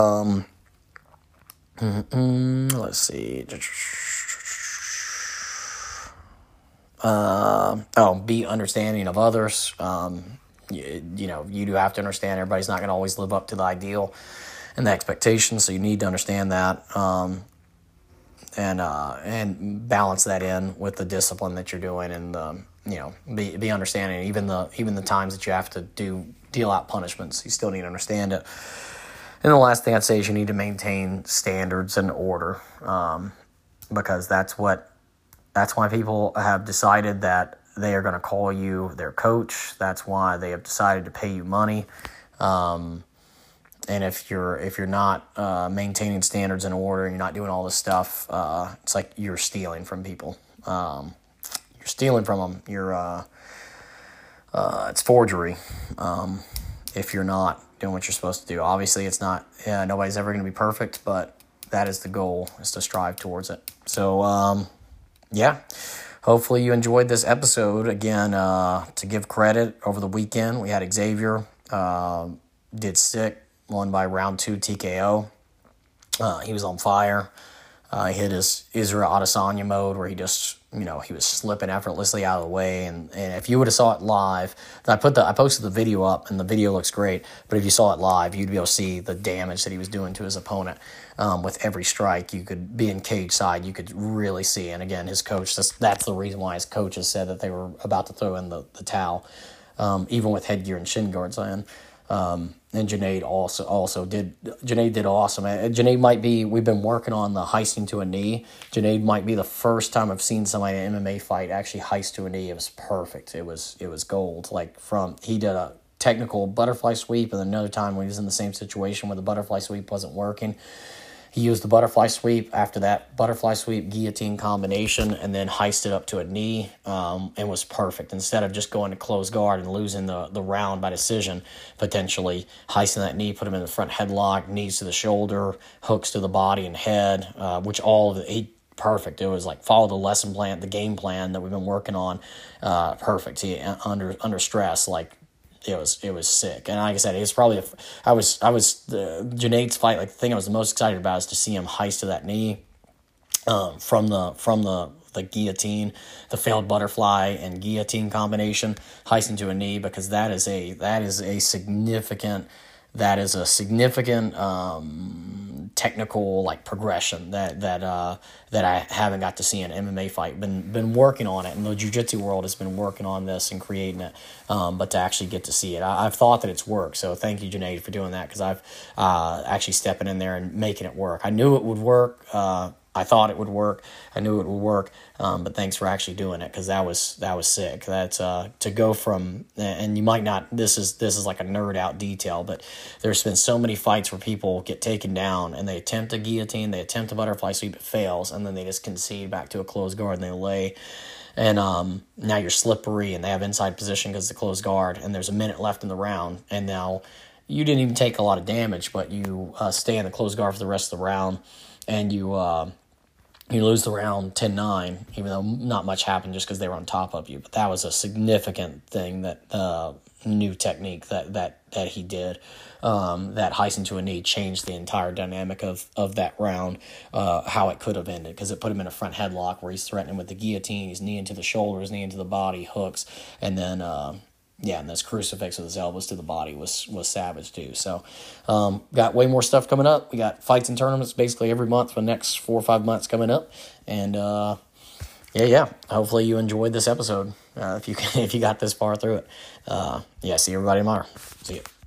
Let's see. Be understanding of others. You do have to understand everybody's not going to always live up to the ideal and the expectations, so you need to understand that. And balance that in with the discipline that you're doing, and be understanding. Even the times that you have to deal out punishments, you still need to understand it. And the last thing I'd say is you need to maintain standards and order, because that's why people have decided that they are going to call you their coach. That's why they have decided to pay you money. And if you're not maintaining standards and order, and you're not doing all this stuff, it's like you're stealing from people. You're stealing from them. It's forgery if you're not doing what you're supposed to do. Obviously, it's not. Nobody's ever going to be perfect, but that is the goal, is to strive towards it. So, hopefully you enjoyed this episode. Again, to give credit, over the weekend we had Xavier did sick. Won by round 2 TKO. He was on fire. He hit his Israel Adesanya mode, where he just, he was slipping effortlessly out of the way. And if you would have saw it live, I posted the video up, and the video looks great. But if you saw it live, you'd be able to see the damage that he was doing to his opponent. With every strike, you could be in cage side. You could really see. And again, his coach, that's the reason why his coaches said that they were about to throw in the towel, even with headgear and shin guards on. And Junaid also did. Junaid did awesome. Junaid might be. We've been working on the heisting to a knee. Junaid might be the first time I've seen somebody in an MMA fight actually heist to a knee. It was perfect. It was gold. He did a technical butterfly sweep, and another time when he was in the same situation where the butterfly sweep wasn't working, he used the butterfly sweep. After that butterfly sweep, guillotine combination, and then heisted up to a knee, and was perfect. Instead of just going to close guard and losing the round by decision, potentially heisting that knee, put him in the front headlock, knees to the shoulder, hooks to the body and head, perfect. It was like follow the lesson plan, the game plan that we've been working on. Perfect. He under stress, it was sick. And like I said, it was probably Junaid's fight. Like, the thing I was the most excited about is to see him heist to that knee from the guillotine, the failed butterfly and guillotine combination, heisting to a knee, because that is a significant that is a significant technical like progression that I haven't got to see in an MMA fight. Been working on it, and the jiu-jitsu world has been working on this and creating it, but to actually get to see it, I've thought that it's worked. So thank you, Junaid, for doing that, because I've actually stepping in there and making it work. I knew it would work. I thought it would work. I knew it would work. But thanks for actually doing it, because that was sick. That's to go from, and you might not. This is like a nerd out detail, but there's been so many fights where people get taken down and they attempt a guillotine, they attempt a butterfly sweep, it fails, and then they just concede back to a closed guard and they lay. And now you're slippery, and they have inside position because it's a closed guard, and there's a minute left in the round, and now you didn't even take a lot of damage, but you stay in the closed guard for the rest of the round, and you lose the round 10-9, even though not much happened just because they were on top of you. But that was a significant thing, that new technique that he did. That heist into a knee changed the entire dynamic of that round, how it could have ended, because it put him in a front headlock where he's threatening with the guillotine, his knee into the shoulders, knee into the body, hooks, and then and this crucifix with his elbows to the body was savage too. So got way more stuff coming up. We got fights and tournaments basically every month for the next 4 or 5 months coming up. And hopefully you enjoyed this episode if you got this far through it. See everybody tomorrow. See you.